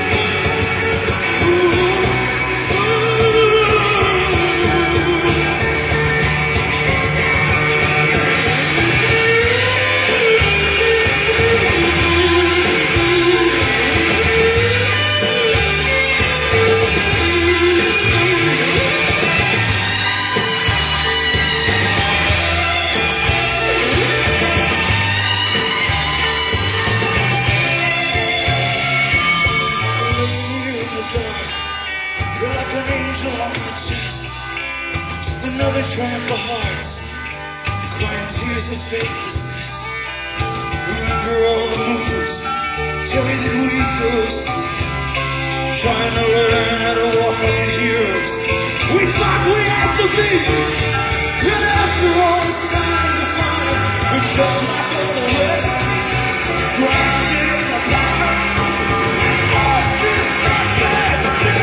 You're like an angel on my chest, just another tramp of hearts, crying tears of faithlessness. Remember all the movies, tell me that we go see, trying to learn how to walk like the heroes we thought we had to be. And after all this time to find we're just like all the rest, stranded in the bottom, lost in the best.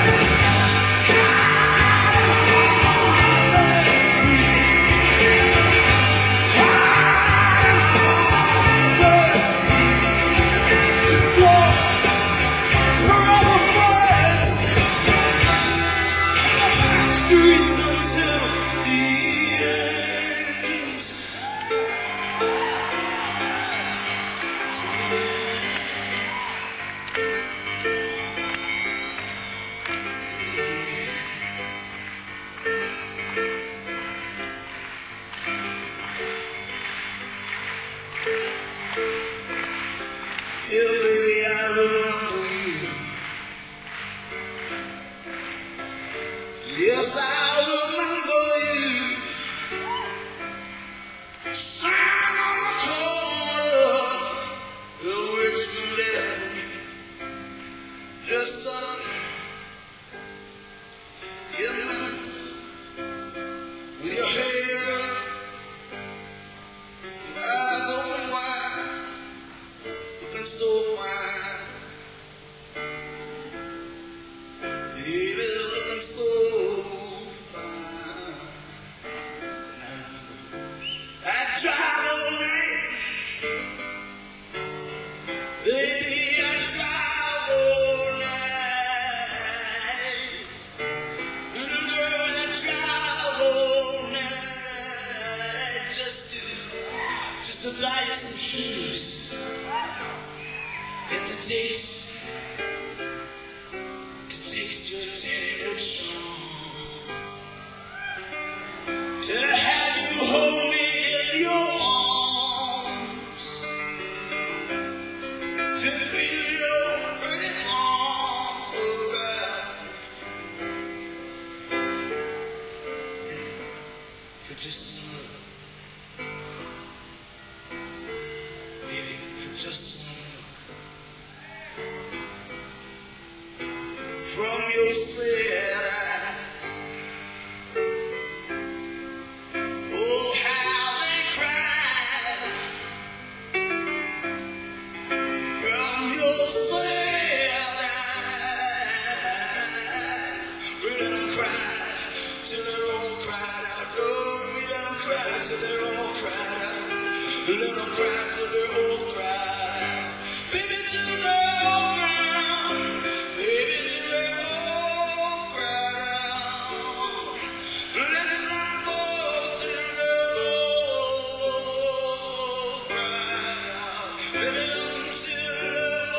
Streets until the end. Yeah, baby, I remember you. Yes, I remember you. Stand on the corner of Richmond Avenue, dressed up, yeah, man, with your hair, eyes open wide, looking so fine. shoes and the taste your tender strong. To have you hold me in your arms, to feel your pretty arms around. For just some love, baby, for just some love from your sad eyes. Oh, how they cried from your sad eyes. We let them cry till they're all cried out. Oh, we let them cry till they're all cried out. We let them cry till they're all cried out. Baby, till they're all cried. Baby, till they're all cried out. Let them go till they're all cried out. Let them till they're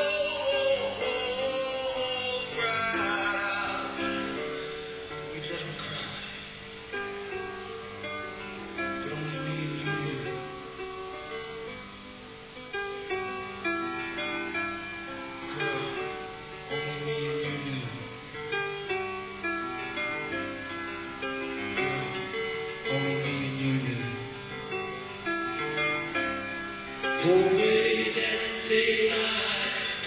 all cried out. We let them cry, but only me and you knew. Girl, only me and you knew. Girl, only me and you knew. The way that they lied,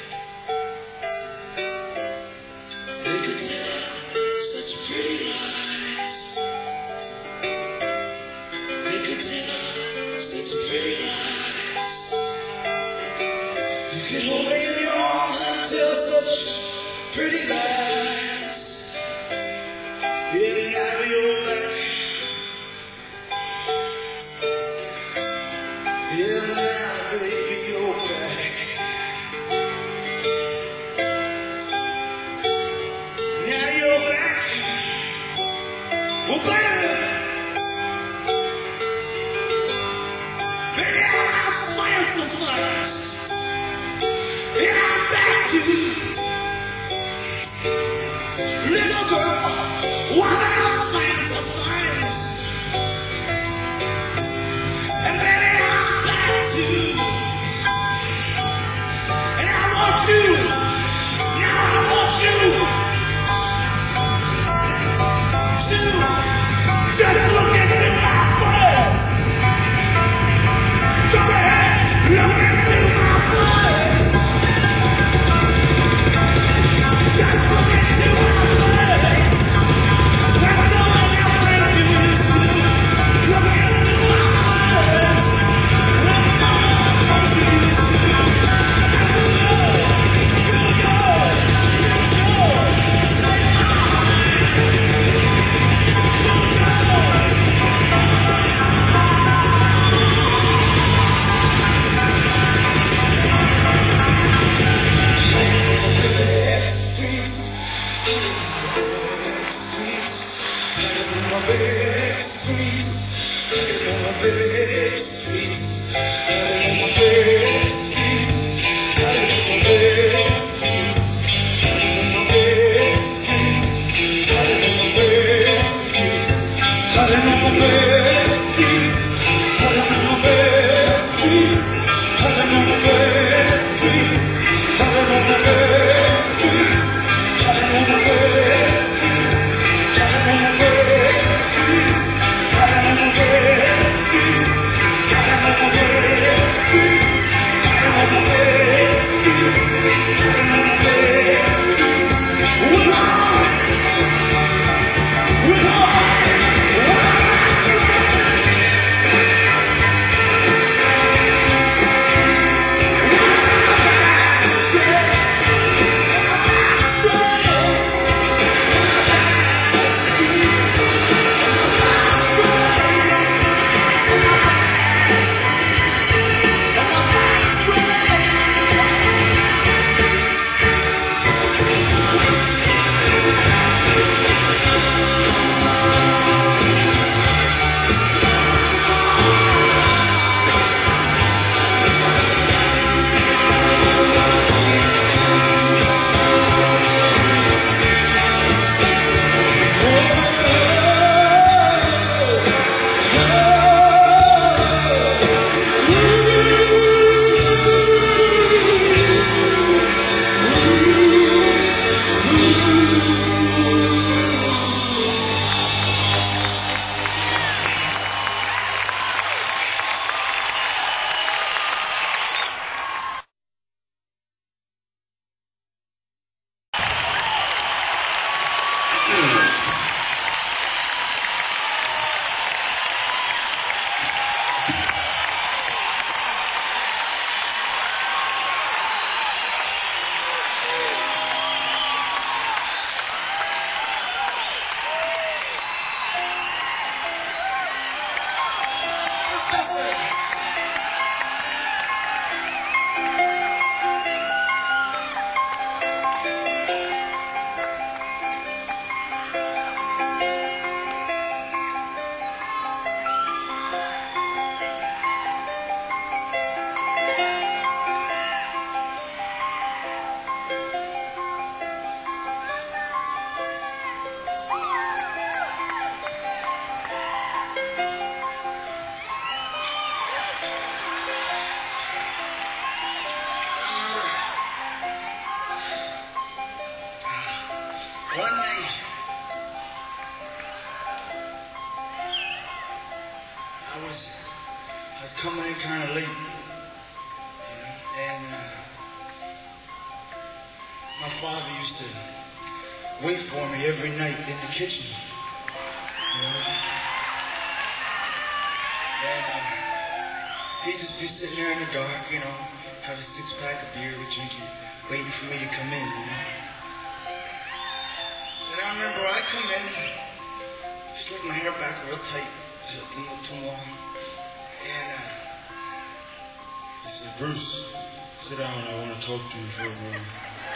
they could tell such pretty lies. They could tell such pretty lies. You could hold me in your arms and tell such pretty lies. Yeah, now you're back. Yeah, now baby, you're back. Now you're back. Oh, baby. Baby, I'm saying so much. And I'm back to you. Little girl, why am I saying such things? And baby, I'm back to you. And I want you. Now I want you to just look into my face. Go ahead, look into my face. Just look into my face. When no one else is to look into my face. When no one else is to. And we'll go, say big streets, living on my big streets, living on my big streets, living on my big streets, living on my big streets, living on my big streets, living on my big streets, living on my big streets, living on my big streets, living on my big streets, living on my big streets. Living on my big streets, living on my big streets, living was coming in kind of late, you know, and my father used to wait for me every night in the kitchen, you know, and he'd just be sitting there in the dark, you know, have a six-pack of beer, we drink it, waiting for me to come in, you know. And I remember I come in, slick my hair back real tight, so it didn't look too long. And I said, Bruce, sit down, I want to talk to you for a moment.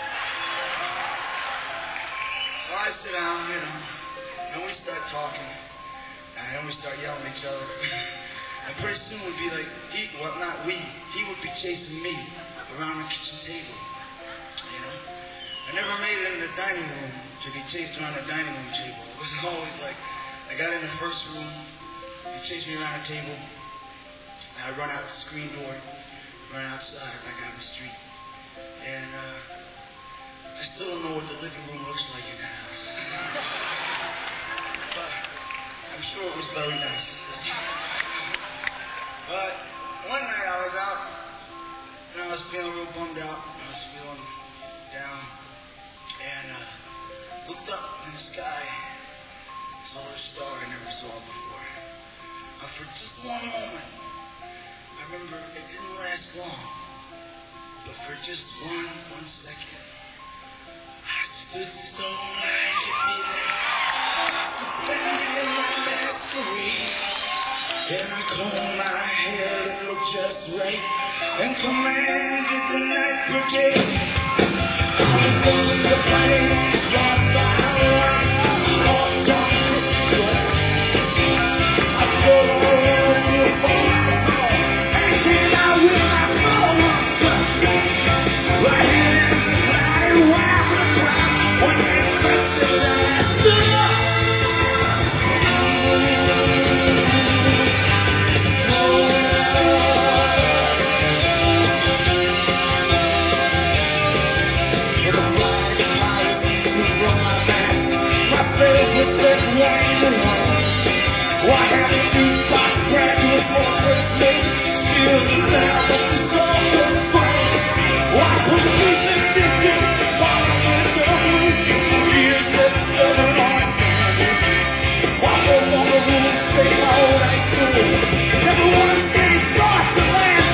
So I sit down, you know, and we start talking, and then we start yelling at each other. And pretty soon we'd be like, he would be chasing me around the kitchen table, you know. I never made it in the dining room to be chased around the dining room table. It was always like, I got in the first room, he chased me around the table, and I run out the screen door, run outside back out the street. And I still don't know what the living room looks like in the house. But I'm sure it was very nice. But one night I was out, and I was feeling real bummed out. I was feeling down, and looked up in the sky, saw a star I never saw before. For just one moment, I remember it didn't last long, but for just one second, I stood stone like it be there, suspended in my masquerade. And I combed my hair, it looked just right, and commanded the night brigade. I was going to fight crossed by light, walked on the road. I stole all over the fall, and came out with my soul crushed. Right here in the cloudy wild of the crowd, when they said that I stood up. Why haven't jukebox graduates for first mate? Shield the sound, but the song can fight. Why push beef and dishes? Boxing with the blues. Years that stubborn on standing. Why both on the rules take my old high school? Never once gave thought to land.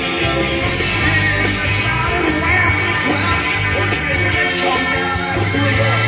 In the clouded laugh crowd, one day when they come down, I threw up.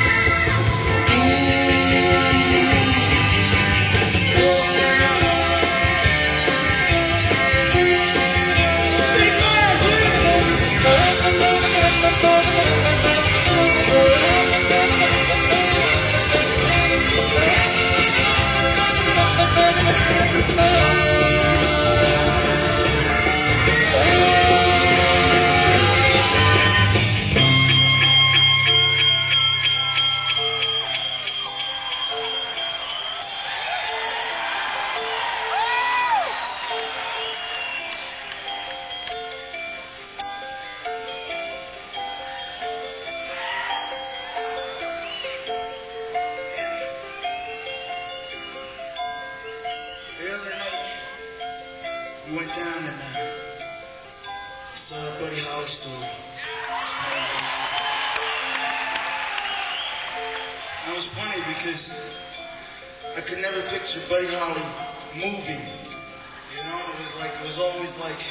The other night, we went down and saw a Buddy Holly story. It was funny because I could never picture Buddy Holly moving. You know, it was always like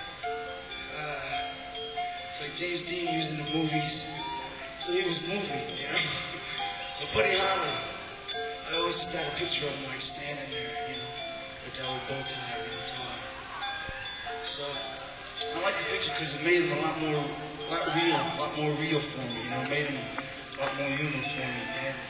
James Dean using the movies, so he was moving, you know. But Buddy Holly, I always just had a picture of him like standing there, you know, with that old bow tie and guitar. So I like the picture because it made him a lot more real for me, you know, it made him a lot more human for me.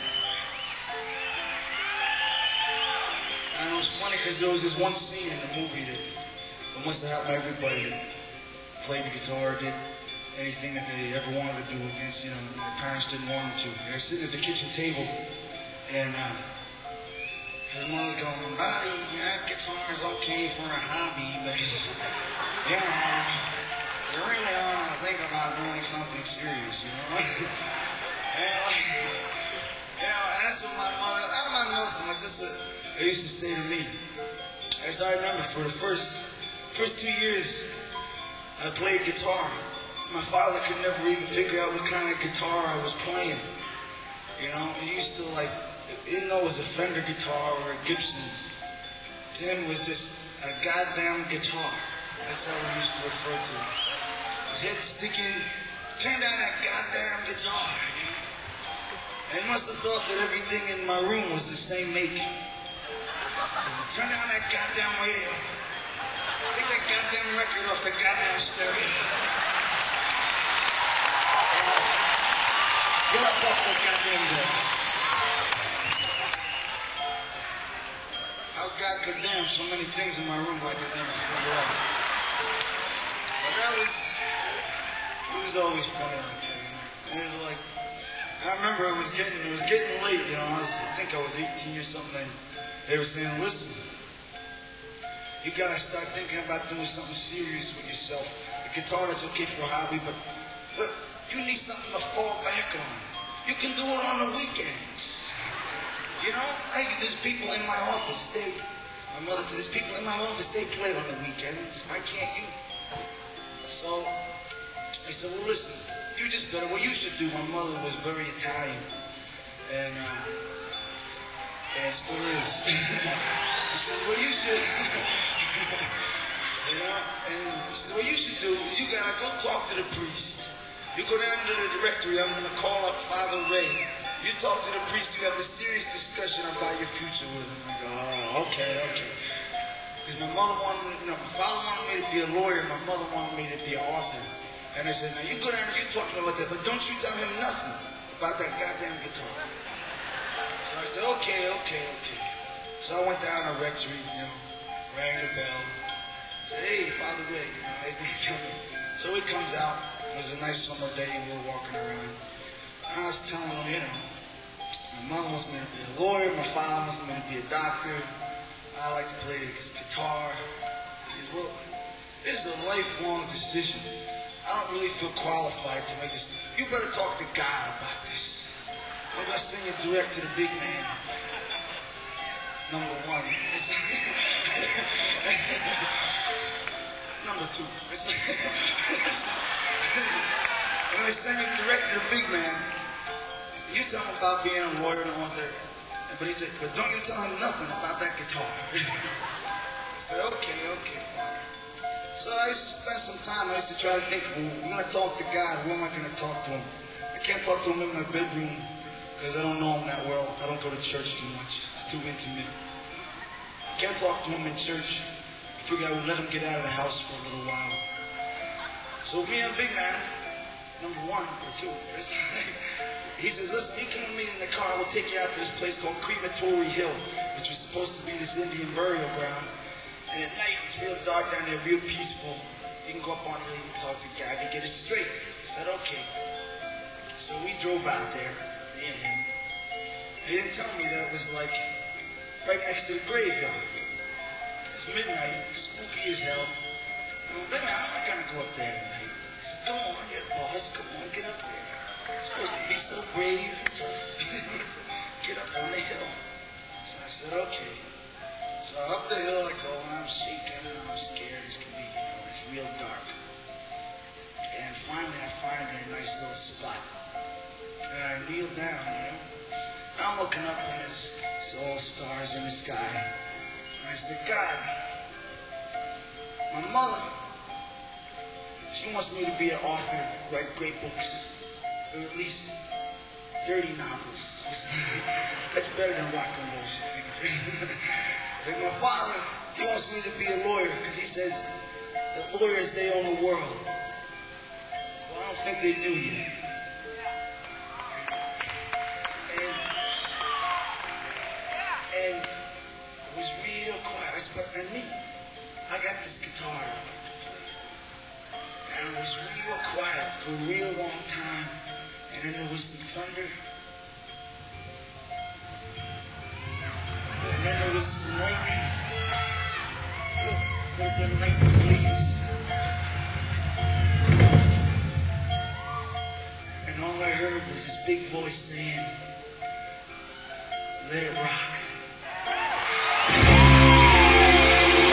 And it was funny because there was this one scene in the movie that must have happened to everybody that played the guitar, did anything that they ever wanted to do against, you know, their parents didn't want them to. They were sitting at the kitchen table, and his mother's going, buddy, yeah, guitar is okay for a hobby, but, you know, you really ought to think about doing something serious, you know? And that's what my sister, they used to say to me, as I remember, for the first 2 years, I played guitar. My father could never even figure out what kind of guitar I was playing. You know, he used to like, he didn't know it was a Fender guitar or a Gibson. To him, it was just a goddamn guitar. That's how he used to refer to it. His head sticking, turn down that goddamn guitar. And he must have thought that everything in my room was the same make. He said, turn down that goddamn radio. Take that goddamn record off the goddamn stereo. Get up off that goddamn bed. How God could damn so many things in my room I could never figure out. But it was always funny like that, you know. And it was like, I remember it was getting late, you know. I think I was 18 or something. And they were saying, listen, you gotta start thinking about doing something serious with yourself. The guitar, that's okay for a hobby, but you need something to fall back on. You can do it on the weekends. You know, hey, there's people in my office, my mother said, there's people in my office, they play on the weekends. Why can't you? So, I said, well, listen, you just better, what you should do, my mother was very Italian, and still is. She says, well, you should, you know, and she says, what you should do is you gotta go talk to the priest. You go down to the directory, I'm gonna call up Father Ray. You talk to the priest, you have a serious discussion about your future with him. I go, oh, okay. Because my mother wanted me, my father wanted me to be a lawyer, my mother wanted me to be an author. And I said, now you go down and you talk to him about that, but don't you tell him nothing about that goddamn guitar. So I said, okay. So I went down to the rectory, you know, rang the bell. Said, hey, Father Ray, you know, they come in. So he comes out. It was a nice summer day, and we were walking around. And I was telling him, you know, my mom wants me to be a lawyer, my father wants me to be a doctor. I like to play this guitar. He says, well, this is a lifelong decision. I don't really feel qualified to make this. You better talk to God about this. I'm going to send you direct to the big man. Number one. Number two. When I send you direct to the big man, you tell him about being a lawyer and author. But he said, but don't you tell him nothing about that guitar. I said, okay, Father. So I used to spend some time, I used to try to think, well, I'm going to talk to God, who am I going to talk to him? I can't talk to him in my bedroom, because I don't know him that well. I don't go to church too much. It's too intimate. I can't talk to him in church. I figured I would let him get out of the house for a little while. So me and Big Man, number one or two, he says, listen, you come with me in the car, we'll take you out to this place called Crematory Hill, which was supposed to be this Indian burial ground. And at night, it's real dark down there, real peaceful. You can go up on the hill and talk to God and get it straight. I said, okay. So we drove out there, me and him. He didn't tell me that it was like right next to the graveyard. It's midnight, spooky as hell. I'm not gonna go up there tonight. He says, come on, you're boss, come on, get up there. It's supposed to be so brave and tough. Get up on the hill. So I said, okay. So up the hill I go, and I'm shaking, and I'm scared as can be. You know, it's real dark. And finally I find a nice little spot. And I kneel down, you know. I'm looking up, and there's all stars in the sky. And I said, God, my mother, she wants me to be an author, write great books, or at least 30 novels. That's better than rock and roll shit. Like my father, he wants me to be a lawyer because he says the lawyers, they own the world. Well, I don't think they do yet. And it was real quiet. And me, I got this guitar I like to play. And it was real quiet for a real long time. And then there was some thunder. And then there was some lightning. The lightning please. And all I heard was this big voice saying, let it rock.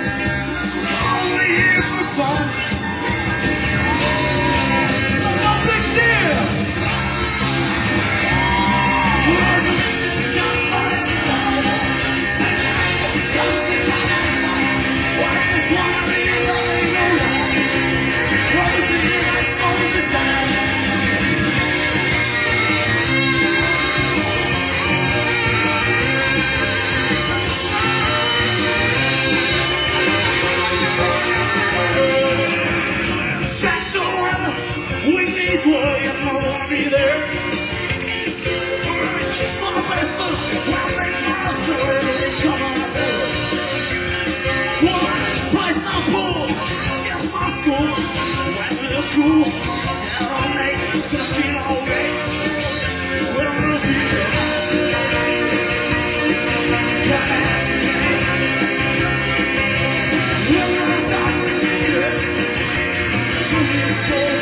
Only here for fun. So no big deal. Wasn't even jumped by the line. What was wondering if I ain't no lie? What was it in my phone design? Whitney's well, you know I'll be there. Some person, well, they must do it, come on there. One, play some pool, skip some school, wet real cool, down on me, it's gonna feel alright. Well, we'll be there. Come as you can. We're gonna start with Jesus. Show me a story.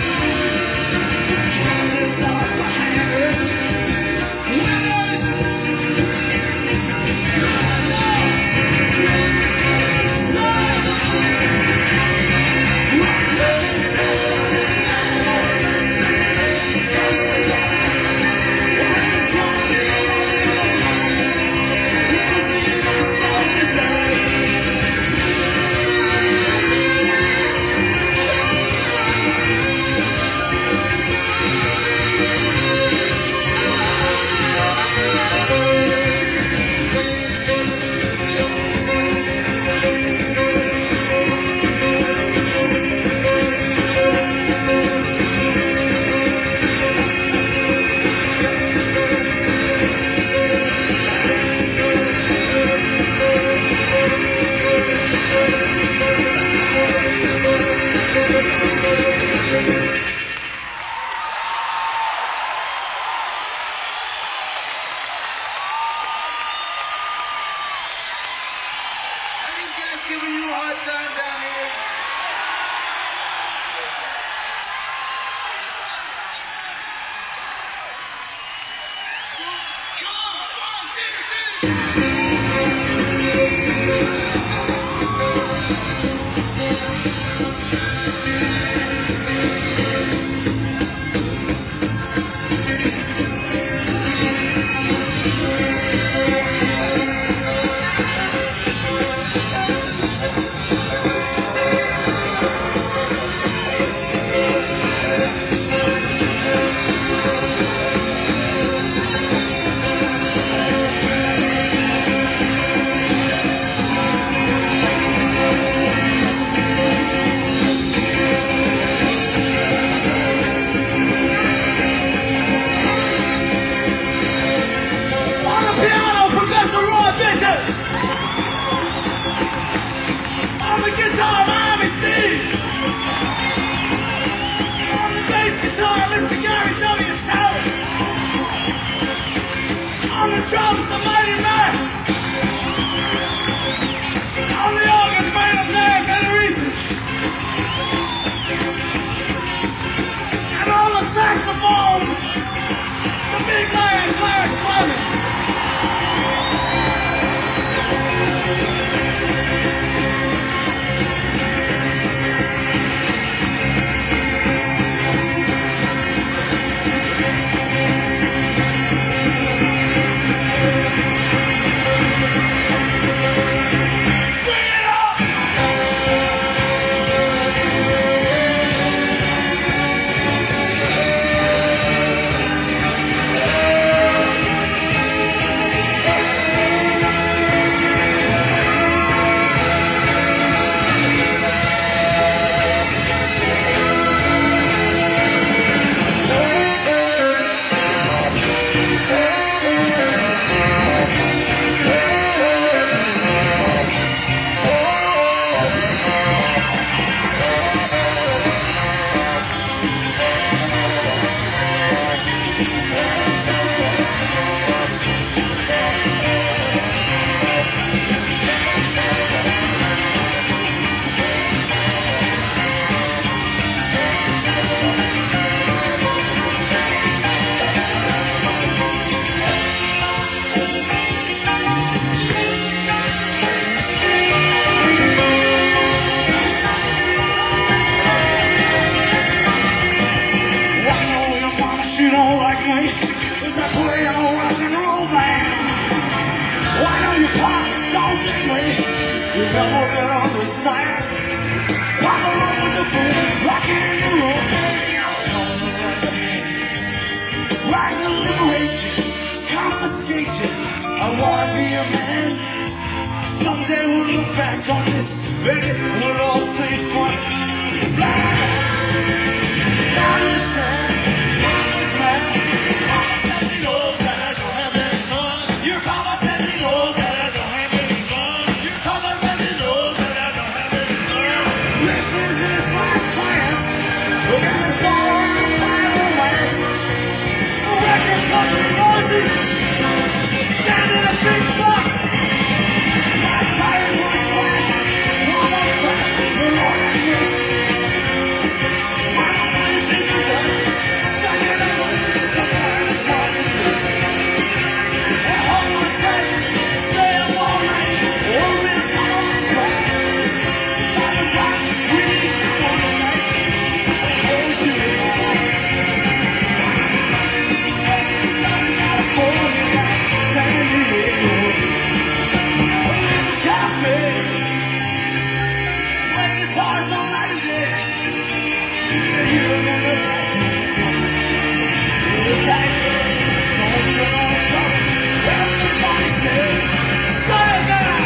Giving you a hard time down here. Come drums, the mighty mass. On the organ, made of nails and reason. And on the saxophone, the big man, Clarence Clemens. You know that on the side, I'm alone with the fool, rocking and rolling. Like a liberation, confiscation. I wanna be a man. Someday we'll look back on this, baby, and we'll all say fun. Now you're sad, mama's mad. Mama says she knows that I don't have any fun. Your papa says he knows that I don't have any fun. Your papa says he knows that I don't have any fun. This is his last chance. Look at his ball on the final last. The record company knows it. Down in a big box. My tires were slashed. Mama crashed. The Lord have mercy. My sleeves is done. Stuck in a book. Some kind of sausages. And hold on tight. Stay up all night. Oh, we'll come on straight. 5 o'clock. We need to go tonight. Hold you in my arms. Southern California. San Diego. Cafe, when guitars on lighted, you remember like this one. Look at it, don't you know it's up? Everybody say, say that.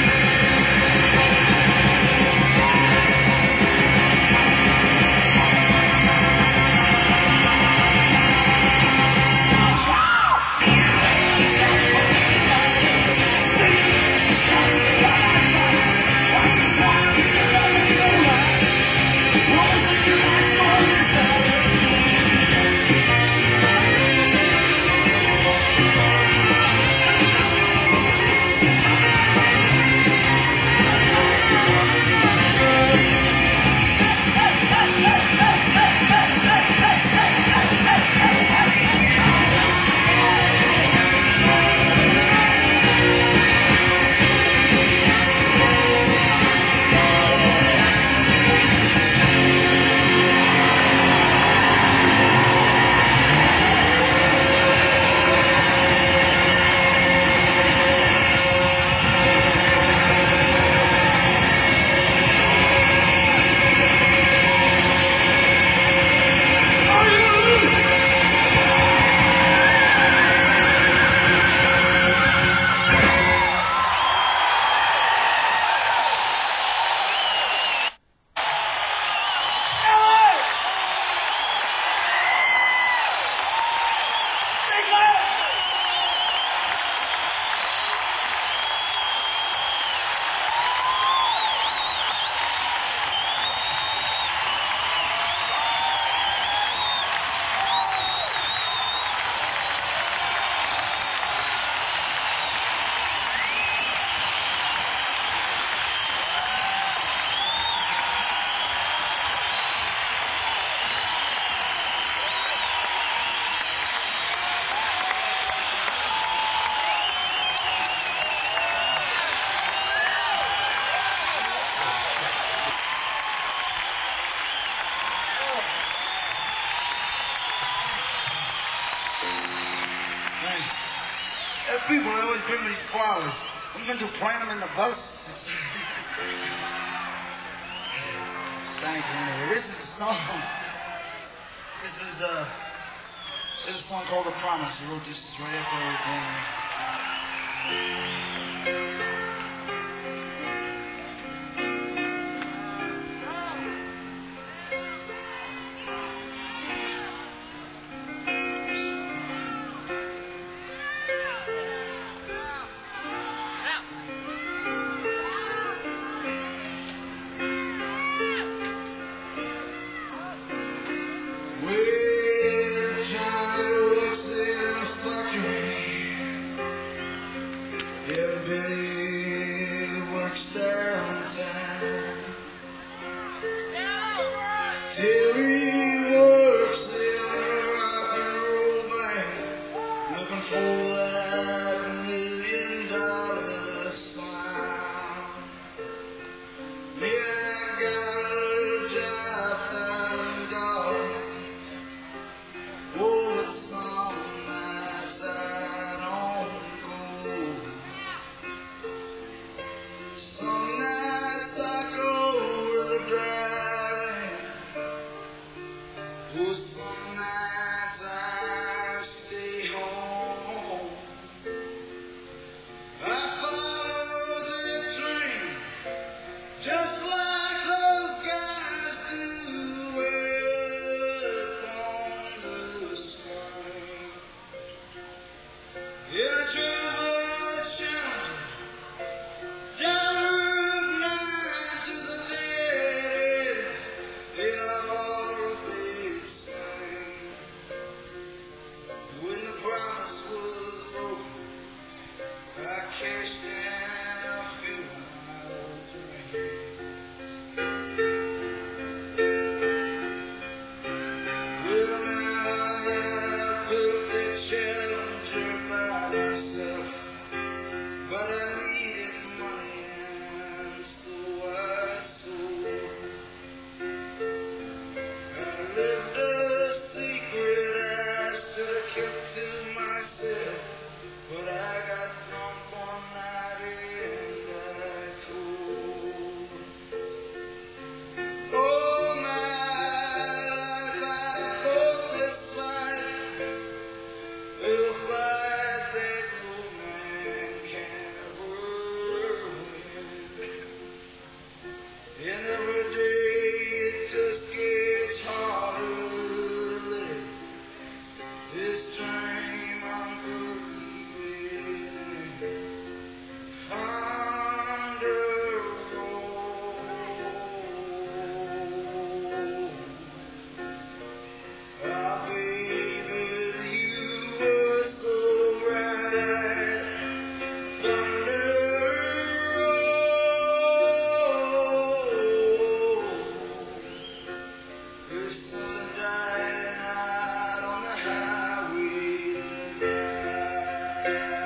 People always bring me these flowers. I'm going to plant them in the bus. Thank you. This is a song. This is a song called The Promise. I wrote this right after I was born. Till he works in a rock and roll band, looking for that $1,000,000 sign. Me, I got a job down in Dalton. Oh, but some nights I don't go. Some nights just like those guys do upon the spring. In a drove challenge down Route 9 to the dead ends in all of its sing. When the promise was broken, I cashed in a few miles. Well, now I built a Challenger by myself, but I needed money and so I sold. I lived a secret I should have kept to myself, but I got drunk one night and I told. Oh, my life, I fought this fight, a fight that no man can ever win. And every day it just gets harder to live this dream I'm believing in. Thunder roll. Ah, baby, you were so right. Thunder roll. There's sun dying out on the highway tonight.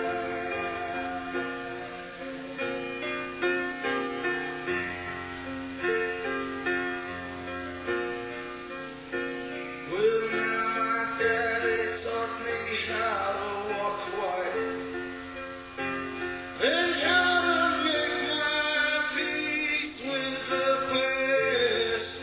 Well, now my daddy taught me how to walk quiet and how to make my peace with the past.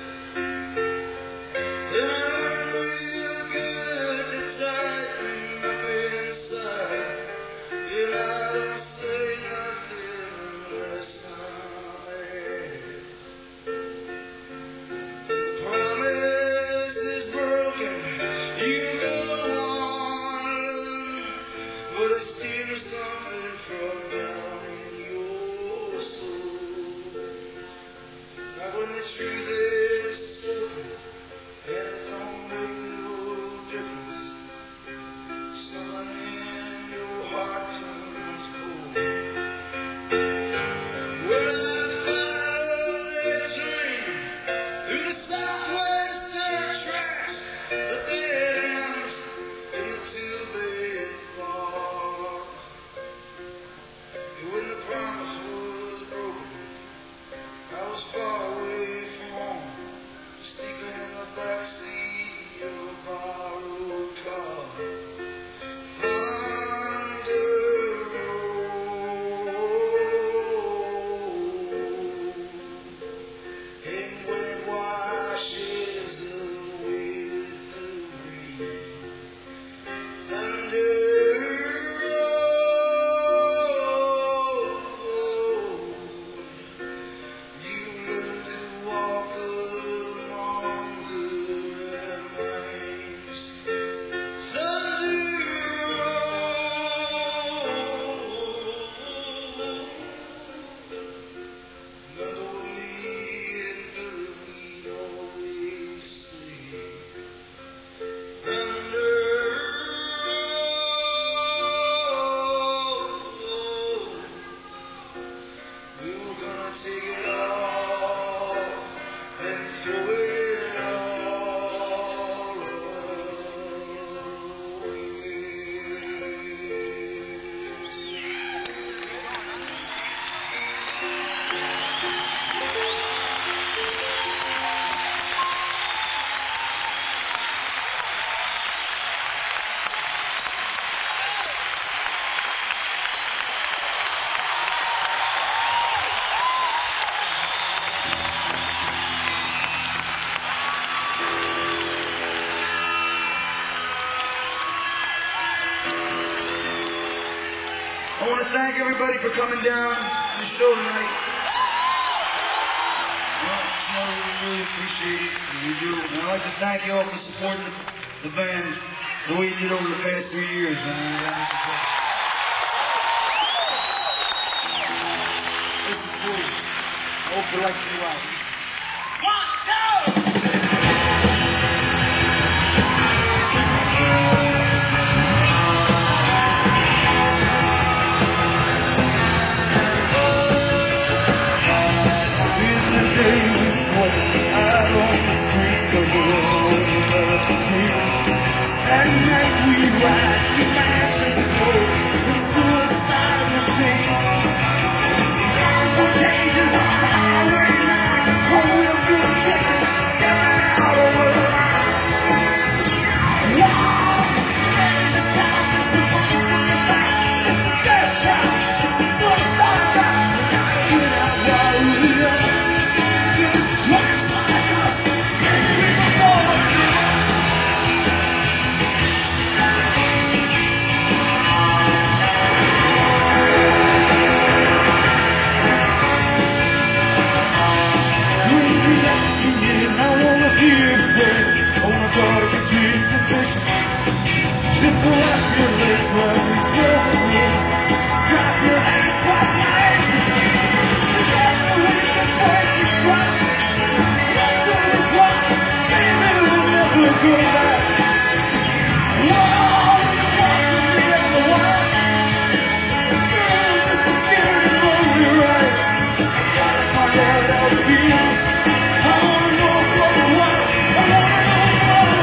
And I learned real good to tighten up inside, and I don't say nothing unless I'm asked. The promise is broken, you go on, but it's still something from down in your soul. Like when the truth is spoken, and it don't make no difference, something in your heart turns cold. Well, I followed that train through the southwestern tracks, the dead ends in the two-bed farms. And when the promise was broken, I was far away from home, sleeping in the backseat of a borrowed car. Thunder roll. And when it washes away with the rain, thunder roll. You learn to walk among the remains. Thunder roll. Remember when me and Billy we'd always sleep. Thunder roll. We were gonna take it all and throw it all away. I want to thank everybody for coming down to the show tonight. appreciate it, and we do. And I'd like to thank you all for supporting the band the way you did over the past 3 years. This is for you. I hope you like the album.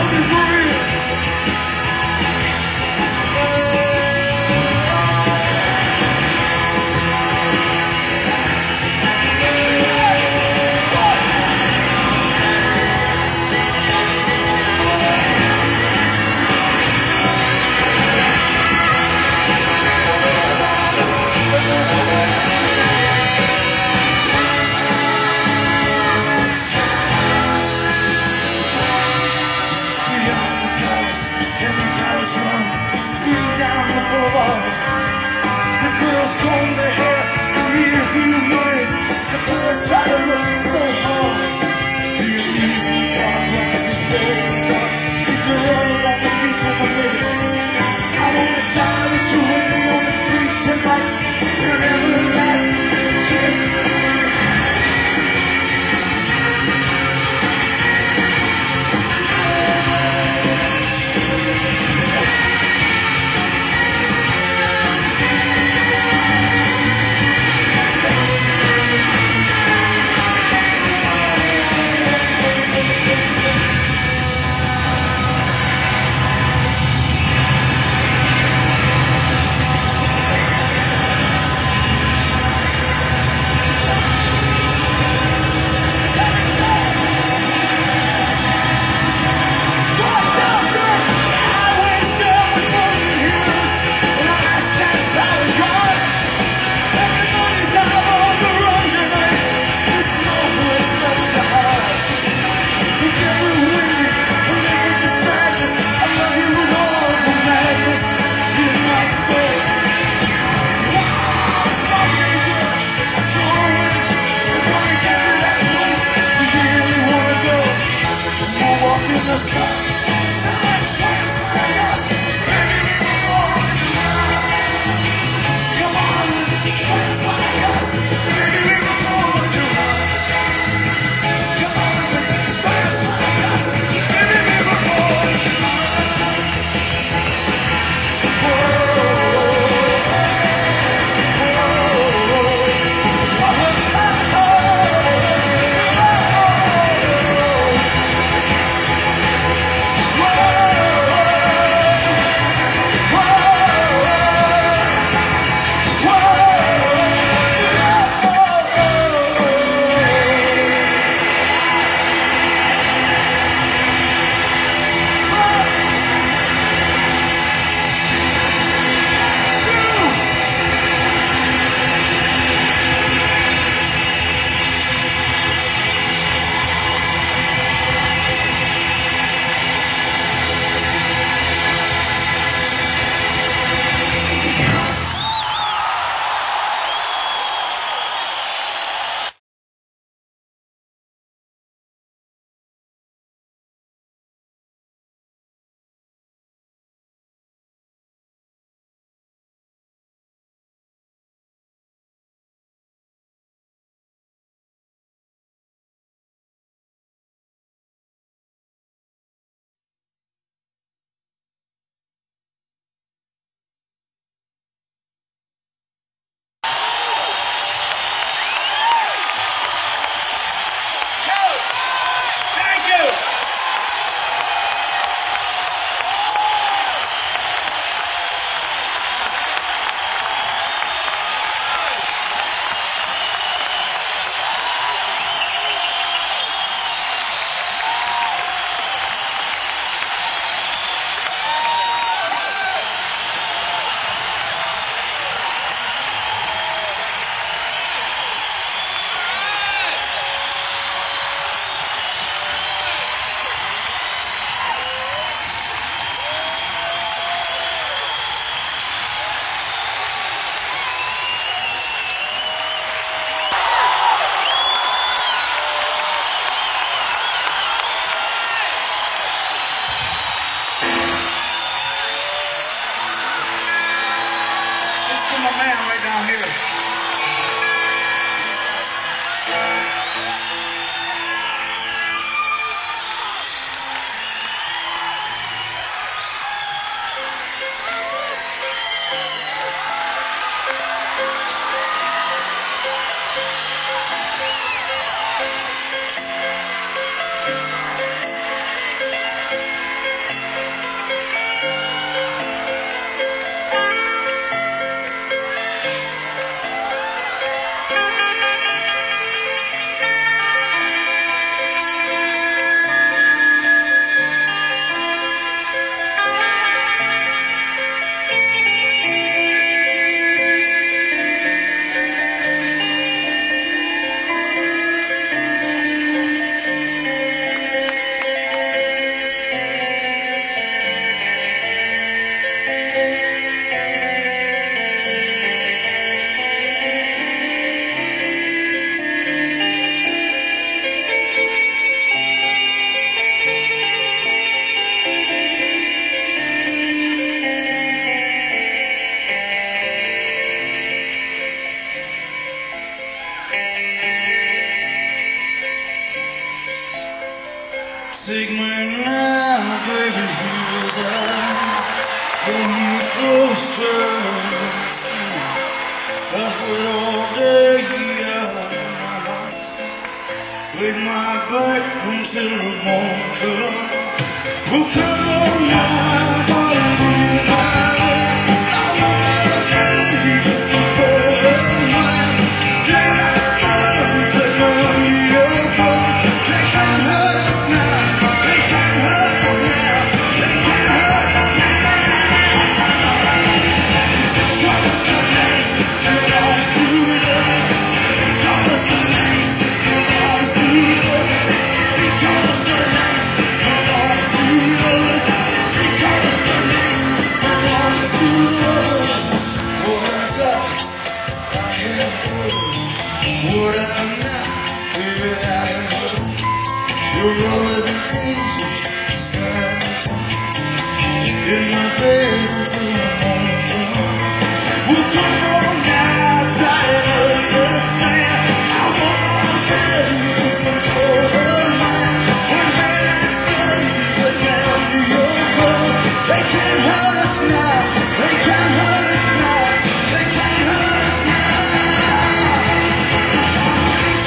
'Cause Take me now, baby, here's hold me close to I heard all day my heart with my back until the morning come. Oh, come on now, follow me my way. I wanna know you so far. Daylight stars that run me over. They can't hurt us now. They can't hurt us now. They can't hurt us now. Call us the names that always do us. Call us the names that always do us. Call us the names that always do us. Call us the names that always do us. What I got, I have heard. What I'm not, baby, I have heard. Your love is an angel, sky in my days until the morning come. Well, come on now, try and understand. I want all the girls from over mine. When man's done, put down to your clothes. They can't hurt us now. They can't hurt us now. They can't hurt us now.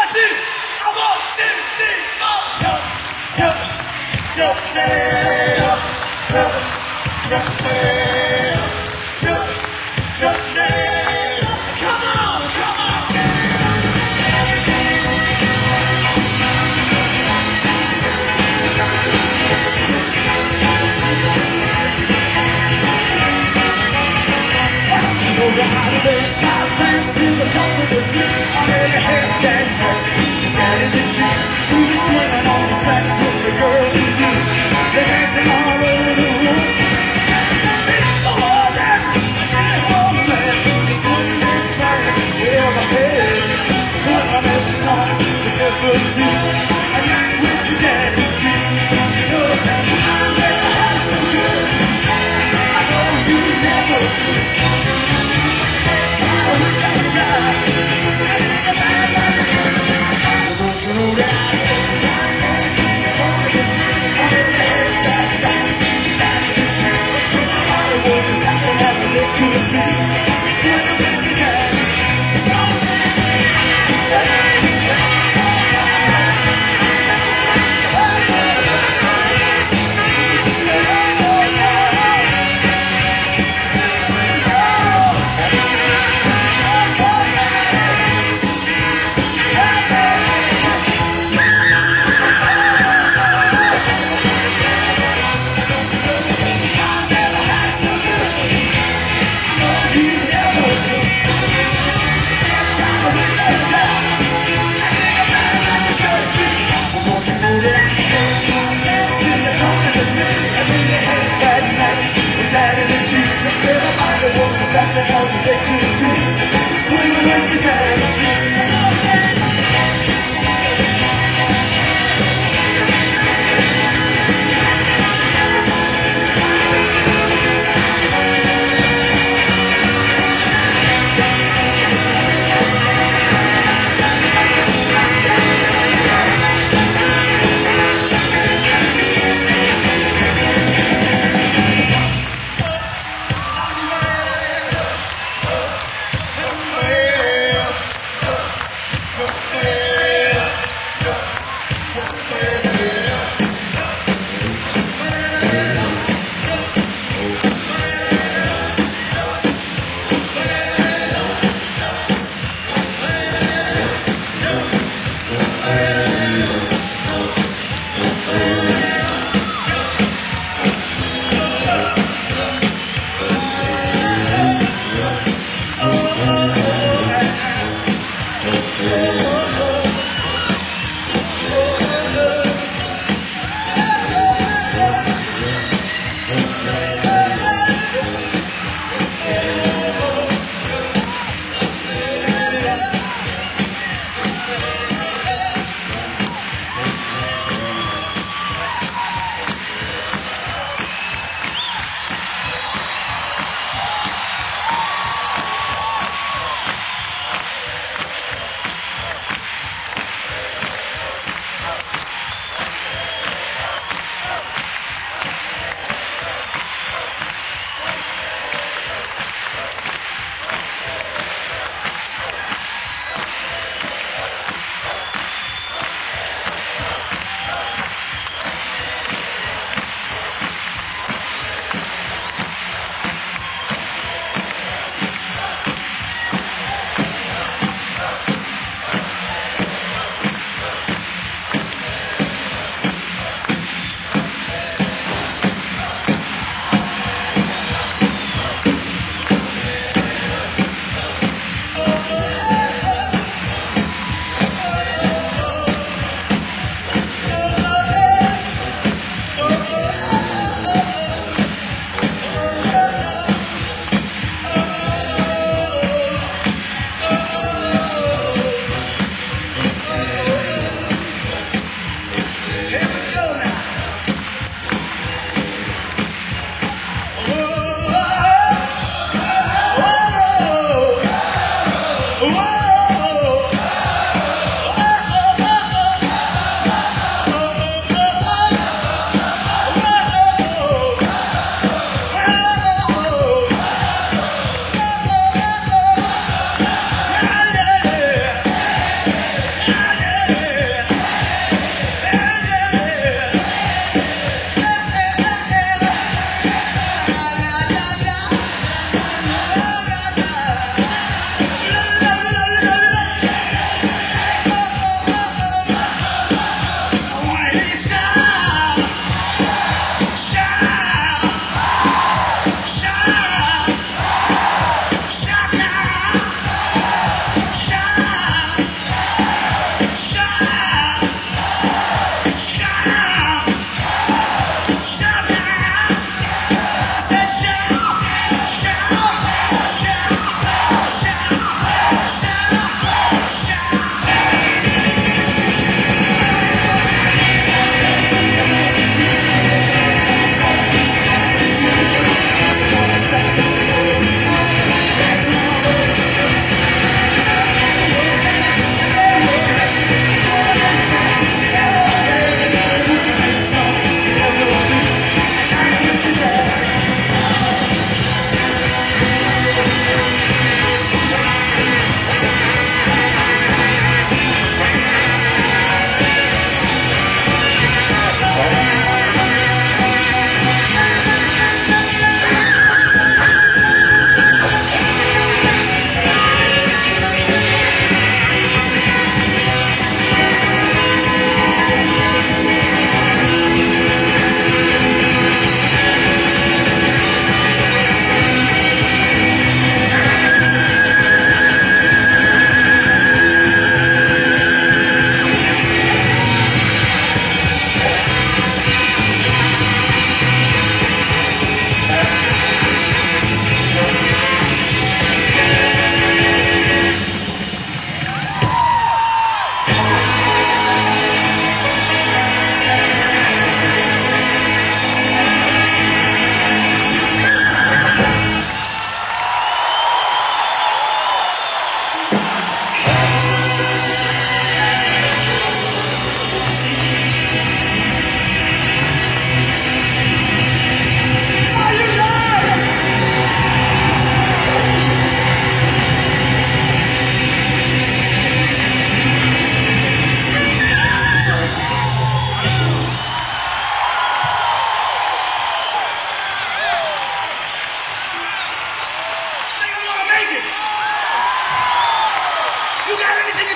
two, I want two, three, four. Jump, jump, jump, jump, jump, jump, jump, jump, jump. Come on, come on. You know the holidays, my plans to the comfort of you. I'm in a hair that daddy the chick who's swinging on the sax with the girls who do. They're dancing all over the room. The whole dance, the whole man, the swing is playing with the head. Swinging their songs with different views. And night with your daddy chick. You know that I'm gonna have some good. I know you never could.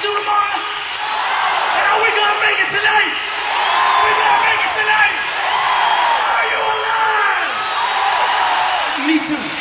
do tomorrow? And are we gonna make it tonight? Are we gonna make it tonight? Are you alive? Me too.